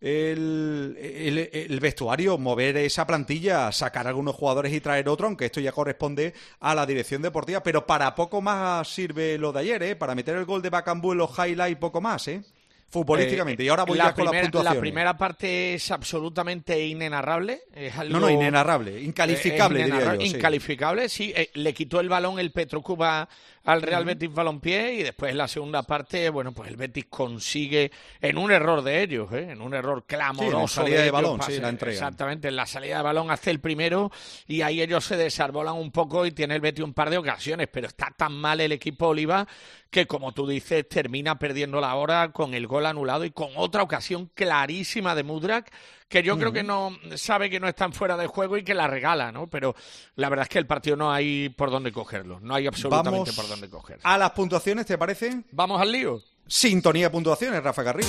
Speaker 3: el vestuario, mover esa plantilla, sacar algunos jugadores y traer otro, aunque esto ya corresponde a la dirección deportiva, pero para poco más sirve lo de ayer, para meter el gol de Bakambu en los highlights, poco más, futbolísticamente. Y ahora voy ya con las puntuaciones.
Speaker 1: La primera parte es absolutamente inenarrable. Es algo,
Speaker 3: no, inenarrable. Incalificable, diría yo.
Speaker 1: Incalificable, sí. Le quitó el balón el Petrocup al Real Betis Balompié, y después en la segunda parte, bueno, pues el Betis consigue, en un error de ellos, en un error clamoroso.
Speaker 3: Sí, en la salida de balón, la entrega.
Speaker 1: Exactamente, en la salida de balón hace el primero, y ahí ellos se desarbolan un poco y tiene el Betis un par de ocasiones, pero está tan mal el equipo Oliva que, como tú dices, termina perdiendo la hora con el gol anulado y con otra ocasión clarísima de Mudrak, que yo creo que no sabe que no están fuera de juego y que la regala, ¿no? Pero la verdad es que el partido no hay por dónde cogerlo, no hay absolutamente por dónde cogerlo.
Speaker 3: A las puntuaciones, ¿te parece?
Speaker 1: Vamos al lío.
Speaker 3: Sintonía de puntuaciones, Rafa Carrillo.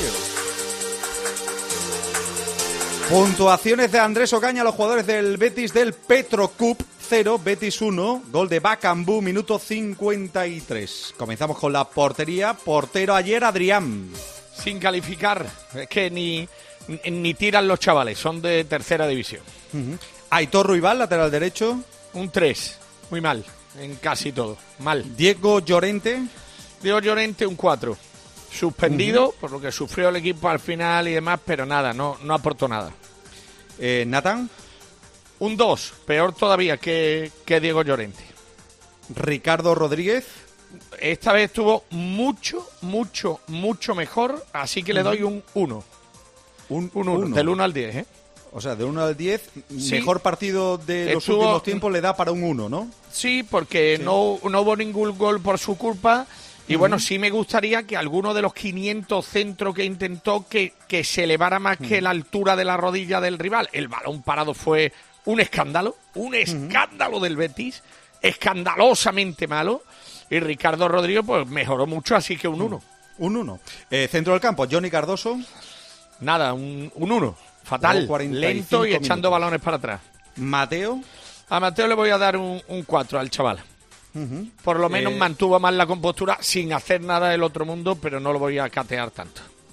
Speaker 3: Puntuaciones de Andrés Ocaña, los jugadores del Betis del Petrocup 0, Betis 1, gol de Bakambu, minuto 53. Comenzamos con la portería. Portero ayer, Adrián.
Speaker 1: Sin calificar, es que ni tiran los chavales, son de tercera división.
Speaker 3: Aitor Ruibal, lateral derecho.
Speaker 1: Un 3, muy mal, en casi todo, mal.
Speaker 3: Diego Llorente.
Speaker 1: Diego Llorente, un 4. Suspendido por lo que sufrió el equipo al final y demás, pero nada, no aportó nada.
Speaker 3: Natán.
Speaker 1: Un 2, peor todavía que Diego Llorente.
Speaker 3: Ricardo Rodríguez.
Speaker 1: Esta vez estuvo mucho mejor, así que le doy un 1.
Speaker 3: Un 1.
Speaker 1: Del 1 al 10,
Speaker 3: O sea, de 1 al 10,
Speaker 1: sí.
Speaker 3: Mejor partido de los últimos tiempos le da para un 1, ¿no?
Speaker 1: Sí, porque no hubo ningún gol por su culpa. Y bueno, sí me gustaría que alguno de los 500 centros que intentó que se elevara más que la altura de la rodilla del rival. El balón parado fue un escándalo del Betis, escandalosamente malo. Y Ricardo Rodríguez pues mejoró mucho, así que un 1.
Speaker 3: Un 1. Centro del campo, Johnny Cardoso.
Speaker 1: Nada, un 1. Fatal, lento y echando balones para atrás.
Speaker 3: Mateo.
Speaker 1: A Mateo le voy a dar un 4 al chaval. Por lo menos mantuvo más la compostura sin hacer nada del otro mundo, pero no lo voy a catear tanto.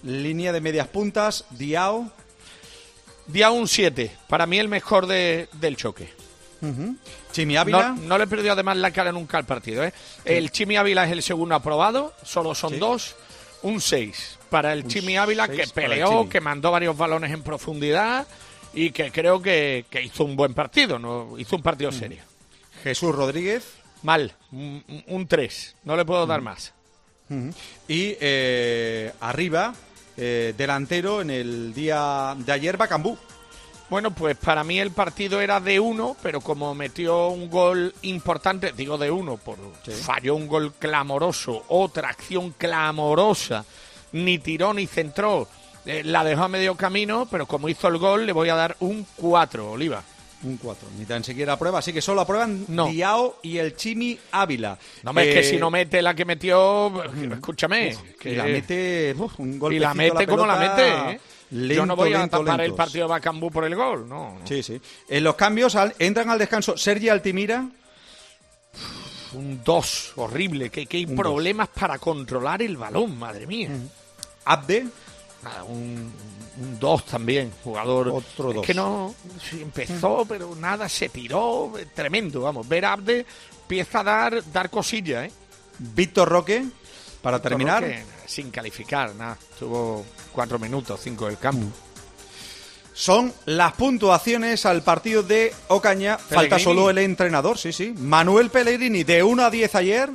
Speaker 3: Línea de medias puntas, Diao.
Speaker 1: Diao un 7. Para mí el mejor del choque.
Speaker 3: Chimi Ávila.
Speaker 1: No le perdió además la cara nunca al partido, ¿eh? Sí. El Chimi Ávila es el segundo aprobado, solo son 2. Un 6 para el Chimi Ávila, que peleó, que mandó varios balones en profundidad y que creo que hizo un buen partido, no hizo un partido serio.
Speaker 3: Jesús Rodríguez.
Speaker 1: Mal, un 3, no le puedo dar más.
Speaker 3: Y arriba, delantero en el día de ayer, Bakambu.
Speaker 1: Bueno, pues para mí el partido era de 1, pero como metió un gol importante, digo de 1, falló un gol clamoroso, otra acción clamorosa, ni tiró ni centró, la dejó a medio camino, pero como hizo el gol le voy a dar un 4, Oliva.
Speaker 3: Un 4, ni tan siquiera aprueba, así que solo aprueban Diao y el Chimi Ávila.
Speaker 1: No, es que si no mete la que metió, escúchame.
Speaker 3: Y la mete, un golpecito.
Speaker 1: Y la mete como la mete, ¿eh?
Speaker 3: Lento,
Speaker 1: yo no voy a tapar el partido de Bakambu por el gol, no.
Speaker 3: Sí. En los cambios entran al descanso Sergi Altimira.
Speaker 1: Un 2, horrible, que hay problemas para controlar el balón, madre mía.
Speaker 3: Abde.
Speaker 1: Nada, un 2 también, jugador.
Speaker 3: Otro 2.
Speaker 1: Es que no, empezó, pero nada, se tiró, tremendo, vamos. Ver a Abde empieza a dar cosillas, ¿eh?
Speaker 3: Víctor Roque, para terminar.
Speaker 1: Roque, sin calificar, nada, tuvo 4 minutos, 5 del campo.
Speaker 3: Son las puntuaciones al partido de Ocaña. Pellegrini. Falta solo el entrenador, sí. Manuel Pellegrini, de 1 a 10 ayer.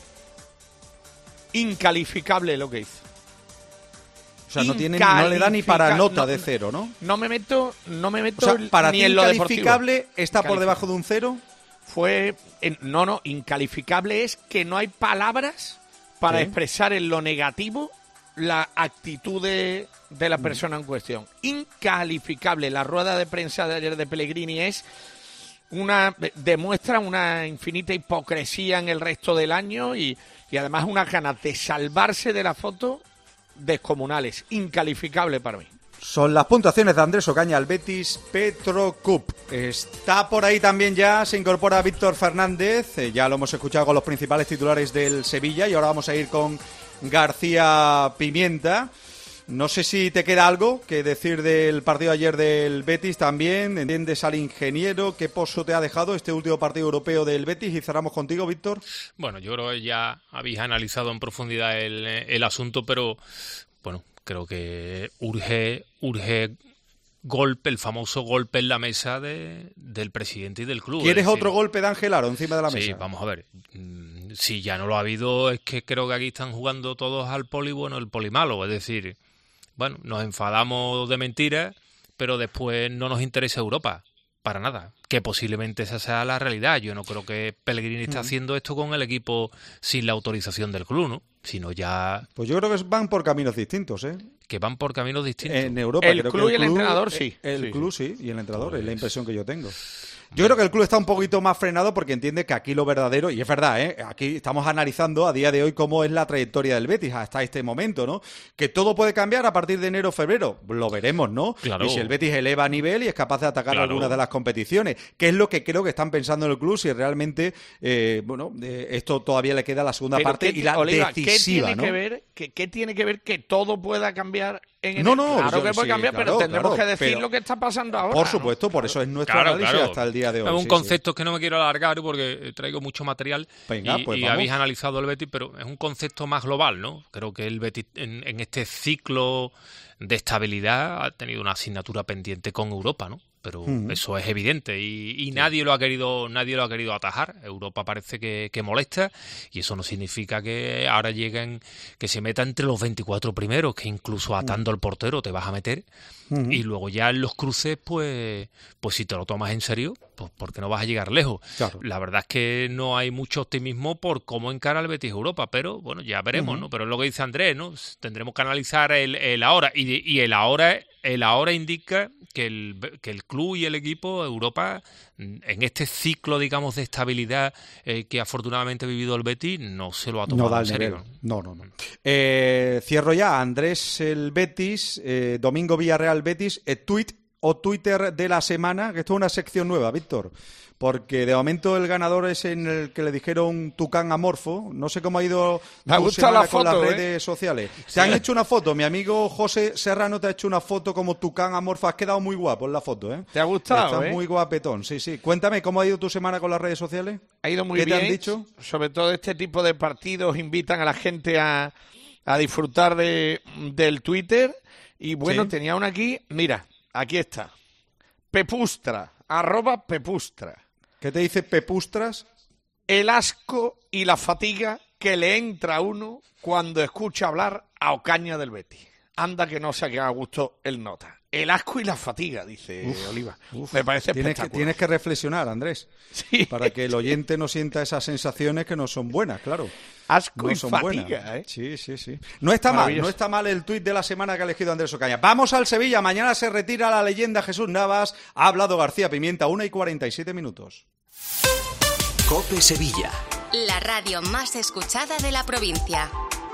Speaker 1: Incalificable lo que hizo.
Speaker 3: O sea, no le da ni para nota de 0, ¿no?
Speaker 1: No me meto
Speaker 3: o sea, para
Speaker 1: ni
Speaker 3: ti
Speaker 1: en lo
Speaker 3: incalificable
Speaker 1: deportivo.
Speaker 3: Está por debajo de un 0.
Speaker 1: No, incalificable es que no hay palabras para expresar en lo negativo la actitud de la persona en cuestión. Incalificable. La rueda de prensa de ayer de Pellegrini demuestra una infinita hipocresía en el resto del año y además unas ganas de salvarse de la foto descomunales. Incalificable para mí.
Speaker 3: Son las puntuaciones de Andrés Ocaña al Betis Petrocup. Está por ahí también ya, se incorpora Víctor Fernández, ya lo hemos escuchado con los principales titulares del Sevilla y ahora vamos a ir con García Pimienta. No sé si te queda algo que decir del partido ayer del Betis también. ¿Entiendes al ingeniero? ¿Qué pozo te ha dejado este último partido europeo del Betis? Y cerramos contigo, Víctor.
Speaker 14: Bueno, yo creo que ya habéis analizado en profundidad el asunto, pero bueno, creo que urge golpe, el famoso golpe en la mesa del presidente y del club.
Speaker 3: ¿Quieres otro golpe de Ángel Aro encima de la mesa?
Speaker 14: Sí, vamos a ver. Si ya no lo ha habido, es que creo que aquí están jugando todos al poli bueno, el poli malo. Es decir, bueno, nos enfadamos de mentiras, pero después no nos interesa Europa. Para nada. Que posiblemente esa sea la realidad. Yo no creo que Pellegrini esté haciendo esto con el equipo sin la autorización del club, ¿no? Sino ya...
Speaker 3: Pues yo creo que van por caminos distintos, ¿eh?
Speaker 14: Que van por caminos distintos.
Speaker 3: En Europa
Speaker 1: el
Speaker 3: creo
Speaker 1: club
Speaker 3: que
Speaker 1: y el entrenador sí.
Speaker 3: El club sí, y el entrenador, es la impresión que yo tengo. Yo creo que el club está un poquito más frenado porque entiende que aquí lo verdadero, y es verdad, aquí estamos analizando a día de hoy cómo es la trayectoria del Betis hasta este momento, ¿no? Que todo puede cambiar a partir de enero o febrero, lo veremos, ¿no?
Speaker 14: Claro.
Speaker 3: Y si el Betis eleva a nivel y es capaz de atacar algunas de las competiciones, que es lo que creo que están pensando en el club, si realmente, esto todavía le queda la segunda parte y la
Speaker 1: Oliva,
Speaker 3: decisiva, ¿no?
Speaker 1: ¿Qué tiene que ver que todo pueda cambiar en
Speaker 3: No,
Speaker 1: claro que puede cambiar, pero tendremos que decir lo que está pasando ahora.
Speaker 3: Por supuesto, por eso es nuestro análisis hasta el día de hoy.
Speaker 14: Es un concepto que no me quiero alargar porque traigo mucho material.
Speaker 3: Venga, pues
Speaker 14: y habéis analizado el Betis, pero es un concepto más global, ¿no? Creo que el Betis en este ciclo de estabilidad ha tenido una asignatura pendiente con Europa, ¿no? Pero eso es evidente y nadie lo ha querido atajar. Europa parece que molesta y eso no significa que ahora lleguen, que se meta entre los 24 primeros, que incluso atando al portero te vas a meter y luego ya en los cruces, pues si te lo tomas en serio, pues porque no vas a llegar lejos. Claro. La verdad es que no hay mucho optimismo por cómo encara el Betis Europa, pero bueno, ya veremos, ¿no? Pero es lo que dice Andrés, ¿no? Tendremos que analizar el ahora y el ahora indica que el club y el equipo, Europa, en este ciclo, digamos, de estabilidad que afortunadamente ha vivido el Betis, no se lo ha tomado en serio.
Speaker 3: No. Cierro ya. Andrés, el Betis, Domingo Villarreal Betis, tuit o Twitter de la semana, que esto es una sección nueva, Víctor, porque de momento el ganador es en el que le dijeron Tucán amorfo. No sé cómo ha ido tu semana
Speaker 1: la foto,
Speaker 3: con las redes sociales. Te han hecho una foto, mi amigo José Serrano te ha hecho una foto como Tucán amorfo. Has quedado muy guapo en la foto, ¿eh?
Speaker 1: ¿Te ha gustado?
Speaker 3: Estás muy guapetón, sí. Cuéntame, ¿cómo ha ido tu semana con las redes sociales?
Speaker 1: Ha ido muy bien.
Speaker 3: ¿Qué te han dicho?
Speaker 1: Sobre todo este tipo de partidos invitan a la gente a disfrutar del Twitter. Y bueno, tenía una aquí, mira, aquí está. Pepustra, @Pepustra.
Speaker 3: ¿Qué te dice Pepustras?
Speaker 1: El asco y la fatiga que le entra a uno cuando escucha hablar a Ocaña del Betis. Anda que no se ha quedado a gusto el nota. El asco y la fatiga, dice Oliva. Me parece espectacular.
Speaker 3: Tienes que reflexionar, Andrés, para que el oyente no sienta esas sensaciones que no son buenas, claro.
Speaker 1: Asco
Speaker 3: no
Speaker 1: y
Speaker 3: son
Speaker 1: fatiga,
Speaker 3: buenas. Sí. No está mal el tuit de la semana que ha elegido Andrés Ocaña. Vamos al Sevilla, mañana se retira la leyenda Jesús Navas. Ha hablado García Pimienta, 1:47.
Speaker 15: COPE Sevilla.
Speaker 6: La radio más escuchada de la provincia.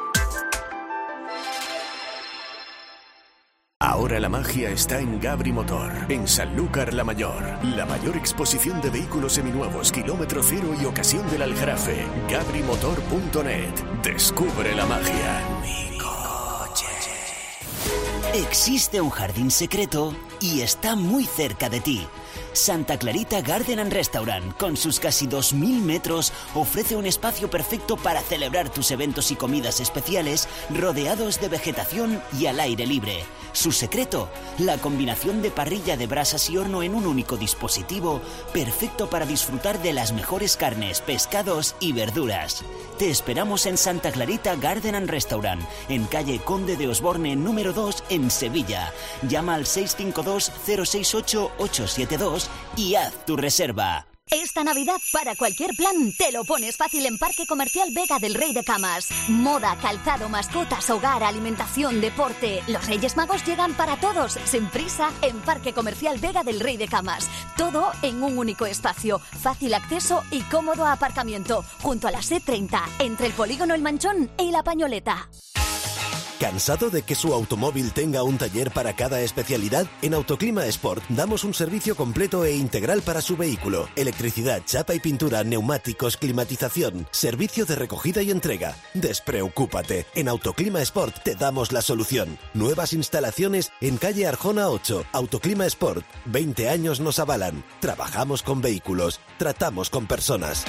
Speaker 15: Ahora la magia está en Gabri Motor, en Sanlúcar la Mayor. La mayor exposición de vehículos seminuevos, kilómetro cero y ocasión del Aljarafe. gabrimotor.net. Descubre la magia. Mi coche.
Speaker 16: Existe un jardín secreto y está muy cerca de ti. Santa Clarita Garden and Restaurant, con sus casi 2000 metros, ofrece un espacio perfecto para celebrar tus eventos y comidas especiales, rodeados de vegetación y al aire libre. Su secreto, la combinación de parrilla de brasas y horno en un único dispositivo, perfecto para disfrutar de las mejores carnes, pescados y verduras. Te esperamos en Santa Clarita Garden and Restaurant, en calle Conde de Osborne número 2 en Sevilla. Llama al 652-068-872 y haz tu reserva.
Speaker 7: Esta Navidad, para cualquier plan, te lo pones fácil en Parque Comercial Vega del Rey de Camas. Moda, calzado, mascotas, hogar, alimentación, deporte. Los Reyes Magos llegan para todos, sin prisa, en Parque Comercial Vega del Rey de Camas. Todo en un único espacio, fácil acceso y cómodo aparcamiento, junto a la C30, entre el Polígono El Manchón y La Pañoleta.
Speaker 15: ¿Cansado de que su automóvil tenga un taller para cada especialidad? En Autoclima Sport damos un servicio completo e integral para su vehículo. Electricidad, chapa y pintura, neumáticos, climatización, servicio de recogida y entrega. Despreocúpate, en Autoclima Sport te damos la solución. Nuevas instalaciones en calle Arjona 8. Autoclima Sport, 20 años nos avalan. Trabajamos con vehículos, tratamos con personas.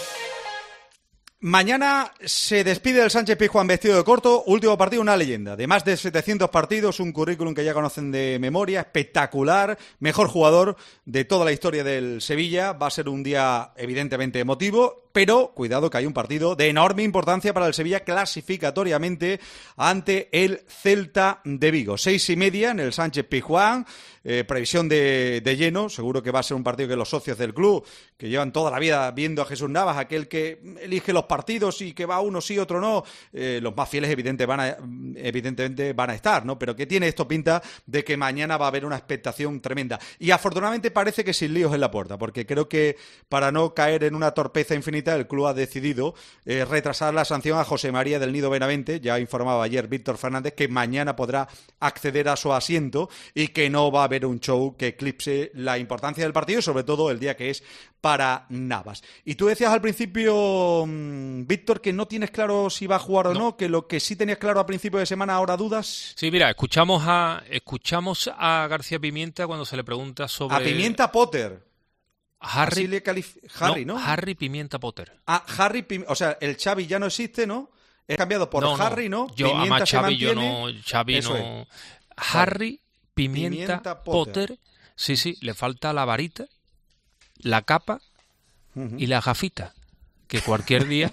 Speaker 3: Mañana se despide el Sánchez Pizjuán vestido de corto, último partido, una leyenda. De más de 700 partidos, un currículum que ya conocen de memoria, espectacular, mejor jugador de toda la historia del Sevilla. Va a ser un día evidentemente emotivo, pero cuidado que hay un partido de enorme importancia para el Sevilla clasificatoriamente ante el Celta de Vigo. 6:30 en el Sánchez Pizjuán. Previsión de lleno, seguro que va a ser un partido que los socios del club, que llevan toda la vida viendo a Jesús Navas, aquel que elige los partidos y que va uno sí, otro no, los más fieles evidentemente van a estar, ¿no? Pero que tiene esto pinta de que mañana va a haber una expectación tremenda. Y afortunadamente parece que sin líos en la puerta, porque creo que para no caer en una torpeza infinita, el club ha decidido retrasar la sanción a José María del Nido Benavente. Ya informaba ayer Víctor Fernández que mañana podrá acceder a su asiento y que no va a haber un show que eclipse la importancia del partido y sobre todo el día que es para Navas. Y tú decías al principio, Víctor, que no tienes claro si va a jugar o no, que lo que sí tenías claro a principio de semana ahora dudas.
Speaker 14: Sí, mira, escuchamos a García Pimienta cuando se le pregunta sobre...
Speaker 3: A Pimienta Potter.
Speaker 14: Harry,
Speaker 3: ¿no?
Speaker 14: Harry Pimienta Potter.
Speaker 3: O sea, el Xavi ya no existe, ¿no? Es cambiado por Harry, ¿no?
Speaker 14: Yo,
Speaker 3: Pimienta
Speaker 14: además Xavi
Speaker 3: Eso
Speaker 14: no...
Speaker 3: es.
Speaker 14: Harry Pimienta Potter. Sí, le falta la varita, la capa y la gafita. Que cualquier día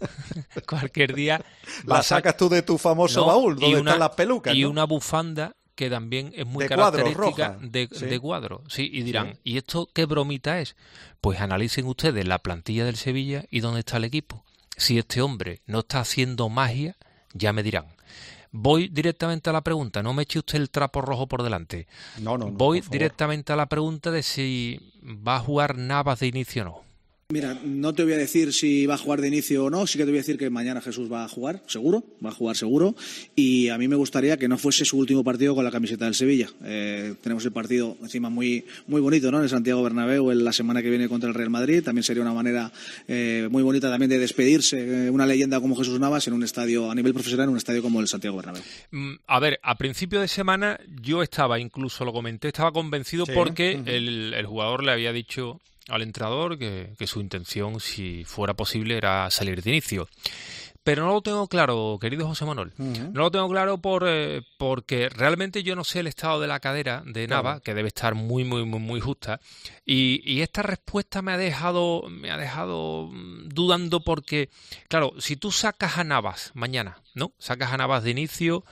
Speaker 3: la sacas tú de tu famoso baúl, donde están las pelucas,
Speaker 14: y
Speaker 3: ¿no?
Speaker 14: una bufanda que también es muy
Speaker 3: de
Speaker 14: característica
Speaker 3: cuadro,
Speaker 14: de cuadro. Sí, y dirán, ¿y esto qué bromita es? Pues analicen ustedes la plantilla del Sevilla y dónde está el equipo. Si este hombre no está haciendo magia, ya me dirán. Voy directamente a la pregunta, no me eche usted el trapo rojo por delante.
Speaker 3: No,
Speaker 14: Voy directamente a la pregunta de si va a jugar Navas de inicio o no.
Speaker 5: Mira, no te voy a decir si va a jugar de inicio o no, sí que te voy a decir que mañana Jesús va a jugar seguro, y a mí me gustaría que no fuese su último partido con la camiseta del Sevilla. Tenemos el partido encima muy bonito, ¿no?, en el Santiago Bernabéu la semana que viene contra el Real Madrid. También sería una manera muy bonita también de despedirse una leyenda como Jesús Navas en un estadio a nivel profesional, en un estadio como el Santiago Bernabéu.
Speaker 14: A ver, a principio de semana yo estaba, incluso lo comenté, estaba convencido porque el jugador le había dicho al entrenador que su intención, si fuera posible, era salir de inicio. Pero no lo tengo claro, querido José Manuel. No lo tengo claro porque realmente yo no sé el estado de la cadera de Navas, que debe estar muy justa. Y esta respuesta me ha dejado dudando porque, claro, si tú sacas a Navas mañana, ¿no? Sacas a Navas de inicio,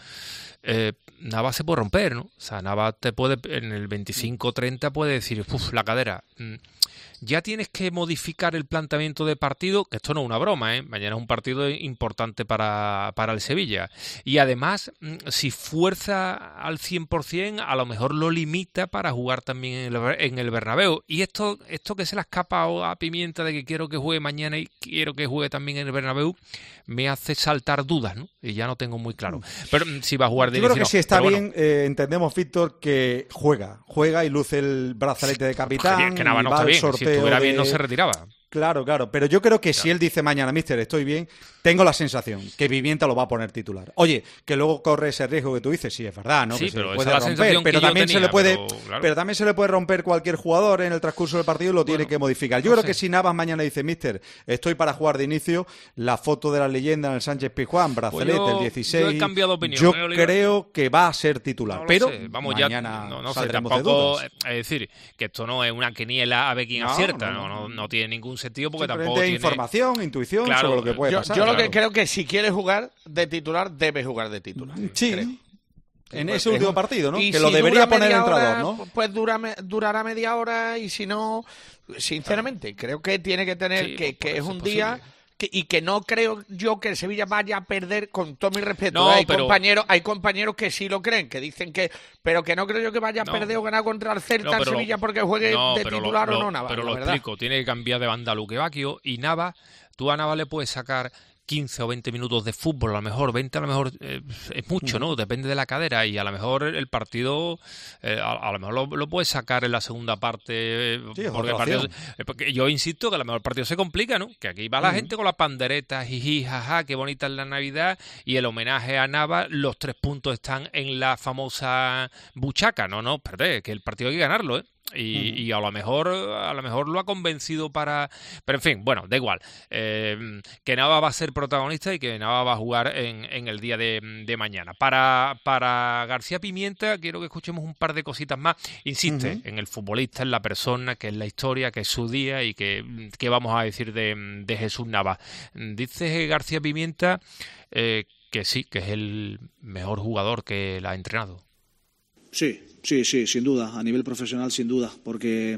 Speaker 14: Navas se puede romper, ¿no? O sea, Navas te puede, en el 25-30 puede decir, la cadera. Ya tienes que modificar el planteamiento de partido, que esto no es una broma, ¿eh? Mañana es un partido importante para el Sevilla. Y además, si fuerza al 100%, a lo mejor lo limita para jugar también en el Bernabéu. Y esto que se le ha escapado a Pimienta de que quiero que juegue mañana y quiero que juegue también en el Bernabéu, me hace saltar dudas, ¿no? Y ya no tengo muy claro. Pero si va a jugar de inicio.
Speaker 3: Yo creo que si está bien, entendemos, Víctor, que juega y luce el brazalete de capitán.
Speaker 14: Que Navas no está bien, si estuviera bien no se retiraba.
Speaker 3: Claro, pero yo creo que si él dice mañana, míster, estoy bien, tengo la sensación que Pimienta lo va a poner titular. Oye, que luego corre ese riesgo que tú dices, sí, es verdad, ¿no?
Speaker 14: Sí,
Speaker 3: que
Speaker 14: pero
Speaker 3: se puede romper, pero también se le puede romper cualquier jugador en el transcurso del partido y lo tiene que modificar. Yo creo que si Navas mañana dice, míster, estoy para jugar de inicio, la foto de la leyenda en el Sánchez Pizjuán, brazalete, el 16,
Speaker 14: yo he cambiado de opinión,
Speaker 3: yo creo que va a ser titular, pero
Speaker 14: vamos,
Speaker 3: mañana
Speaker 14: no sé, tampoco, es decir, que esto no es una quiniela a ver quién acierta, no tiene ningún sentido porque tampoco tiene
Speaker 3: información, intuición sobre lo que puede pasar.
Speaker 1: Yo lo que creo que si quieres jugar de titular, debes jugar de titular.
Speaker 3: Sí, creo. En ese último partido, ¿no?
Speaker 1: Y
Speaker 3: que
Speaker 1: si
Speaker 3: lo debería poner el entrenador, ¿no?
Speaker 1: Pues durará media hora y si no, sinceramente, creo que tiene que tener, que es un día... Y que no creo yo que el Sevilla vaya a perder, con todo mi respeto.
Speaker 14: No,
Speaker 1: hay compañeros que sí lo creen, que dicen que... Pero que no creo yo que vaya a perder o ganar contra el Celta en Sevilla porque juegue de titular o no Navas.
Speaker 14: Pero lo explico, tiene que cambiar de banda Luque Bacchio y Navas, tú a Navas le puedes sacar 15 o 20 minutos de fútbol, a lo mejor 20 a lo mejor es mucho, ¿no? Depende de la cadera y a lo mejor el partido a lo mejor lo puedes sacar en la segunda parte porque yo insisto que a lo mejor el partido se complica, ¿no? Que aquí va la gente con las panderetas, jiji, jaja, qué bonita es la Navidad y el homenaje a Navas, los 3 puntos están en la famosa buchaca, no, perdé, que el partido hay que ganarlo, ¿eh? Y a lo mejor lo ha convencido para... Pero en fin, bueno, da igual. Que Navas va a ser protagonista y que Navas va a jugar en el día de mañana. Para García Pimienta quiero que escuchemos un par de cositas más. Insiste en el futbolista, en la persona, que es la historia, que es su día y que vamos a decir de Jesús Navas. Dice García Pimienta que sí, que es el mejor jugador que la ha entrenado.
Speaker 5: Sí, sin duda, a nivel profesional sin duda, porque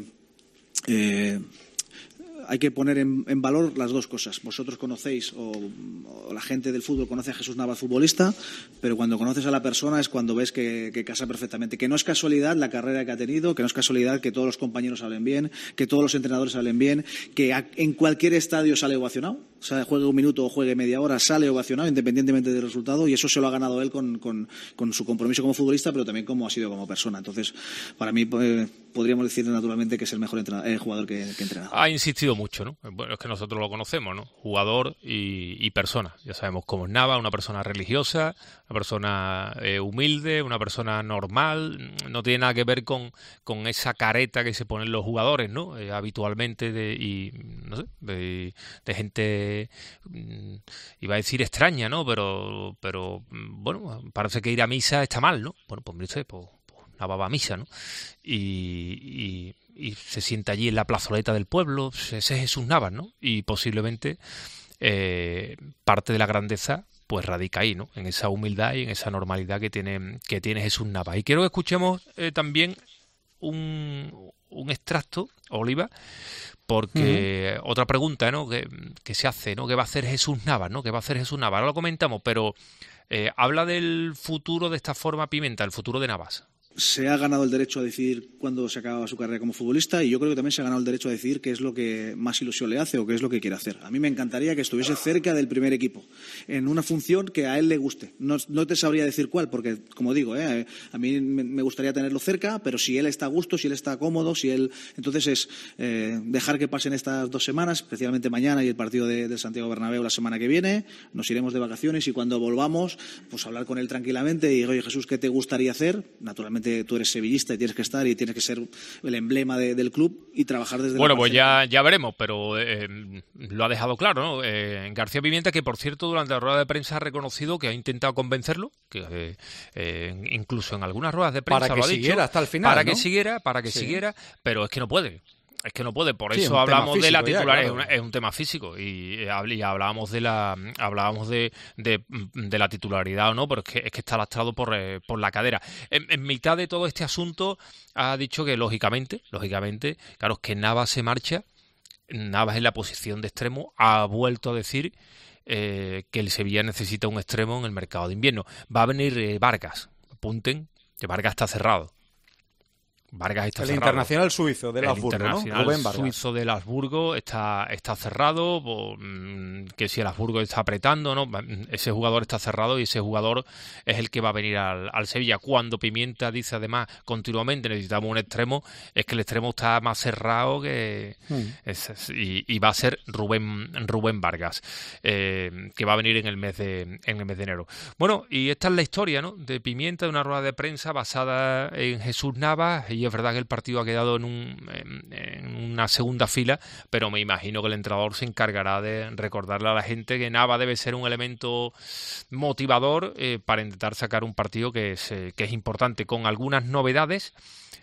Speaker 5: hay que poner en valor las dos cosas. Vosotros conocéis, o la gente del fútbol conoce a Jesús Navas futbolista, pero cuando conoces a la persona es cuando ves que casa perfectamente. Que no es casualidad la carrera que ha tenido, que no es casualidad que todos los compañeros hablen bien, que todos los entrenadores hablen bien, que en cualquier estadio sale ovacionado. O sea, juegue un minuto o juegue media hora, sale ovacionado independientemente del resultado, y eso se lo ha ganado él con su compromiso como futbolista, pero también como ha sido como persona. Entonces, para mí podríamos decir naturalmente que es el mejor jugador que he entrenado.
Speaker 14: Ha insistido mucho, ¿no? Bueno, es que nosotros lo conocemos, ¿no? Jugador y persona. Ya sabemos cómo es Navas, una persona religiosa, una persona humilde, una persona normal. No tiene nada que ver con esa careta que se ponen los jugadores, ¿no? Habitualmente de gente, iba a decir extraña, ¿no? Pero bueno, parece que ir a misa está mal, ¿no? Bueno, pues Navas va a misa, ¿no? Y se sienta allí en la plazoleta del pueblo, ese es Jesús Navas, ¿no? Y posiblemente parte de la grandeza pues radica ahí, ¿no? En esa humildad y en esa normalidad que tiene Jesús Navas. Y quiero que escuchemos también un extracto, Oliva, porque otra pregunta, ¿no? que se hace, ¿no? ¿Qué va a hacer Jesús Navas, ¿no? ¿Qué va a hacer Jesús Navas? Ahora lo comentamos, pero habla del futuro de esta forma Pimienta, el futuro de Navas.
Speaker 5: Se ha ganado el derecho a decidir cuándo se acaba su carrera como futbolista y yo creo que también se ha ganado el derecho a decidir qué es lo que más ilusión le hace o qué es lo que quiere hacer. A mí me encantaría que estuviese cerca del primer equipo, en una función que a él le guste. No te sabría decir cuál, porque, como digo, a mí me gustaría tenerlo cerca, pero si él está a gusto, si él está cómodo, entonces es dejar que pasen estas 2 semanas, especialmente mañana y el partido de Santiago Bernabéu la semana que viene. Nos iremos de vacaciones y cuando volvamos, pues hablar con él tranquilamente y, oye, Jesús, ¿qué te gustaría hacer? Naturalmente tú eres sevillista y tienes que estar y tienes que ser el emblema del club y trabajar desde
Speaker 14: Bueno, pues ya veremos, pero lo ha dejado claro, ¿no? García Pimienta, que por cierto durante la rueda de prensa ha reconocido que ha intentado convencerlo, que incluso en algunas ruedas de prensa
Speaker 3: para que
Speaker 14: lo ha dicho,
Speaker 3: siguiera hasta el final,
Speaker 14: para
Speaker 3: ¿no?
Speaker 14: que siguiera, pero es que no puede. Es que no puede, por
Speaker 3: Sí,
Speaker 14: eso hablamos de la titularidad,
Speaker 3: claro.
Speaker 14: Es un tema físico y hablábamos de la titularidad o no, pero es que está lastrado por la cadera. En mitad de todo este asunto ha dicho que lógicamente, claro, que Navas se marcha, Navas en la posición de extremo, ha vuelto a decir que el Sevilla necesita un extremo en el mercado de invierno. Va a venir Vargas, apunten que Vargas está cerrado. Vargas está cerrado.
Speaker 3: Internacional suizo del Habsburgo, ¿no?
Speaker 14: Internacional
Speaker 3: Rubén Vargas.
Speaker 14: suizo del Habsburgo está cerrado, que si el Habsburgo está apretando, ¿no? Ese jugador está cerrado y ese jugador es el que va a venir al Sevilla. Cuando Pimienta dice además continuamente necesitamos un extremo, es que el extremo está más cerrado que y va a ser Rubén Vargas, que va a venir en el mes de enero. Bueno, y esta es la historia, ¿no? De Pimienta, de una rueda de prensa basada en Jesús Navas. Y es verdad que el partido ha quedado en una segunda fila, pero me imagino que el entrenador se encargará de recordarle a la gente que Navas debe ser un elemento motivador para intentar sacar un partido que es importante, con algunas novedades.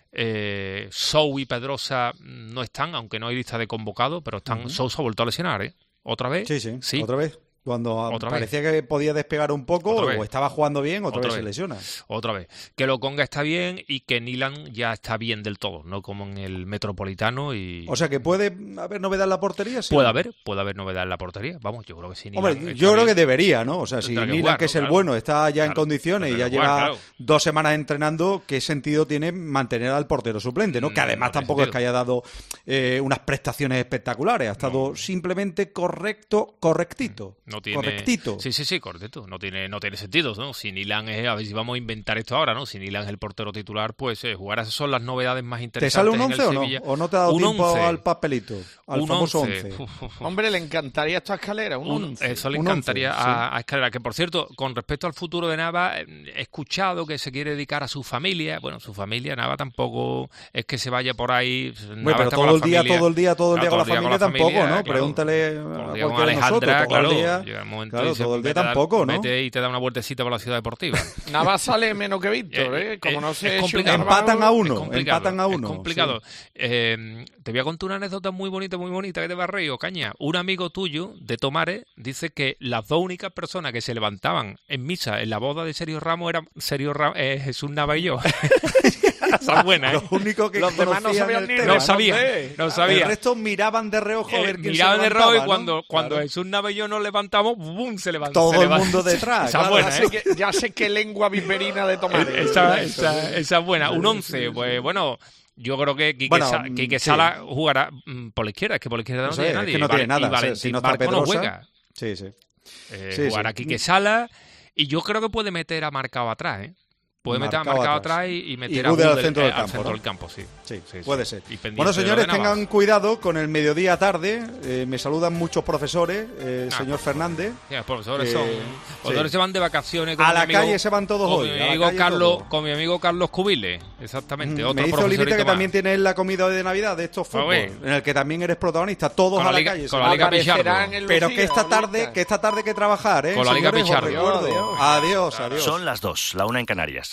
Speaker 14: Sou y Pedrosa no están, aunque no hay lista de convocados, pero están. Sou se ha vuelto a lesionar, ¿Otra vez?
Speaker 3: Sí, otra vez. Cuando parecía que podía despegar un poco o estaba jugando bien, otra vez se lesiona.
Speaker 14: Otra vez. Que Lokonga está bien y que Nilan ya está bien del todo, no como en el Metropolitano.
Speaker 3: O sea que puede haber novedad en la portería. ¿Sí?
Speaker 14: Puede haber novedad en la portería. Vamos, yo creo que sí.
Speaker 3: Hombre, yo creo que debería, ¿no? O sea, si Nilan, que es el bueno, está ya en condiciones y ya lleva 2 semanas entrenando, ¿qué sentido tiene mantener al portero suplente, ¿no? Que además tampoco es que haya dado unas prestaciones espectaculares. Ha estado simplemente correctito.
Speaker 14: Correctito. Sí, correcto. No tiene sentido, ¿no? Si Nilan es, a ver si vamos a inventar esto ahora, ¿no? Si Nilan es el portero titular, pues jugar esas son las novedades más interesantes.
Speaker 3: ¿Te sale un 11
Speaker 14: o no?
Speaker 3: ¿O no te ha dado tiempo
Speaker 14: 11.
Speaker 3: al papelito? Al famoso 11.
Speaker 1: Hombre, le encantaría esta Escalera, un 11.
Speaker 14: Eso le encantaría a Escalera. Que, por cierto, con respecto al futuro de Navas, he escuchado que se quiere dedicar a su familia. Bueno, su familia, Navas tampoco es que se vaya por ahí.
Speaker 3: Bueno, pero todo el día con la familia tampoco, ¿no? Claro. Pregúntale a cualquiera de nosotros.
Speaker 14: Claro. Llega un momento
Speaker 3: claro, todo el día tampoco, ¿no?
Speaker 14: Mete y te da una vueltecita por la ciudad deportiva.
Speaker 1: Navas sale menos que Víctor, Como no sé.
Speaker 3: Empatan a uno.
Speaker 14: Es complicado. Sí. Te voy a contar una anécdota muy bonita que te va a reír, Caña. Un amigo tuyo de Tomares dice que las 2 únicas personas que se levantaban en misa en la boda de Sergio Ramos eran Jesús Navas y yo. Esa buena,
Speaker 3: Lo único que
Speaker 1: los demás no sabían ni
Speaker 14: no sabía.
Speaker 3: El resto miraban de reojo a ver quién se levantaba.
Speaker 14: Miraban de reojo y cuando Jesús Navas y yo nos levantamos, ¡bum!, se levanta.
Speaker 3: Todo el mundo detrás.
Speaker 14: Esa buena,
Speaker 1: ya sé qué lengua viperina de tomar.
Speaker 14: Esa es buena. Un 11, pues bueno. Yo creo que Quique Sala jugará por la izquierda. Es que por la izquierda no tiene nadie.
Speaker 3: Es que no tiene nada.
Speaker 14: Y Valentín
Speaker 3: si no está
Speaker 14: Barco
Speaker 3: Pedrosa,
Speaker 14: no juega. Jugará Quique Sala. Y yo creo que puede meter a Marcao atrás, Puede meter a Marcao atrás y meter a
Speaker 3: Gudel
Speaker 14: al
Speaker 3: centro del campo,
Speaker 14: sí.
Speaker 3: Puede ser. Bueno, señores, tengan cuidado con el mediodía tarde. Me saludan muchos profesores, señor Fernández.
Speaker 14: Sí, los profesores se van de vacaciones.
Speaker 3: A la calle se van todos hoy.
Speaker 14: Con mi amigo Carlos Cubile, exactamente.
Speaker 3: Me hizo Olivita que también tienes la comida de Navidad de estos fútbol, en el que también eres protagonista. Todos a la calle.
Speaker 14: Con la Liga Pichardo.
Speaker 3: Pero que esta tarde hay que trabajar,
Speaker 14: Con la Liga Pichardo.
Speaker 3: Adiós.
Speaker 2: Son las 2, la 1 en Canarias.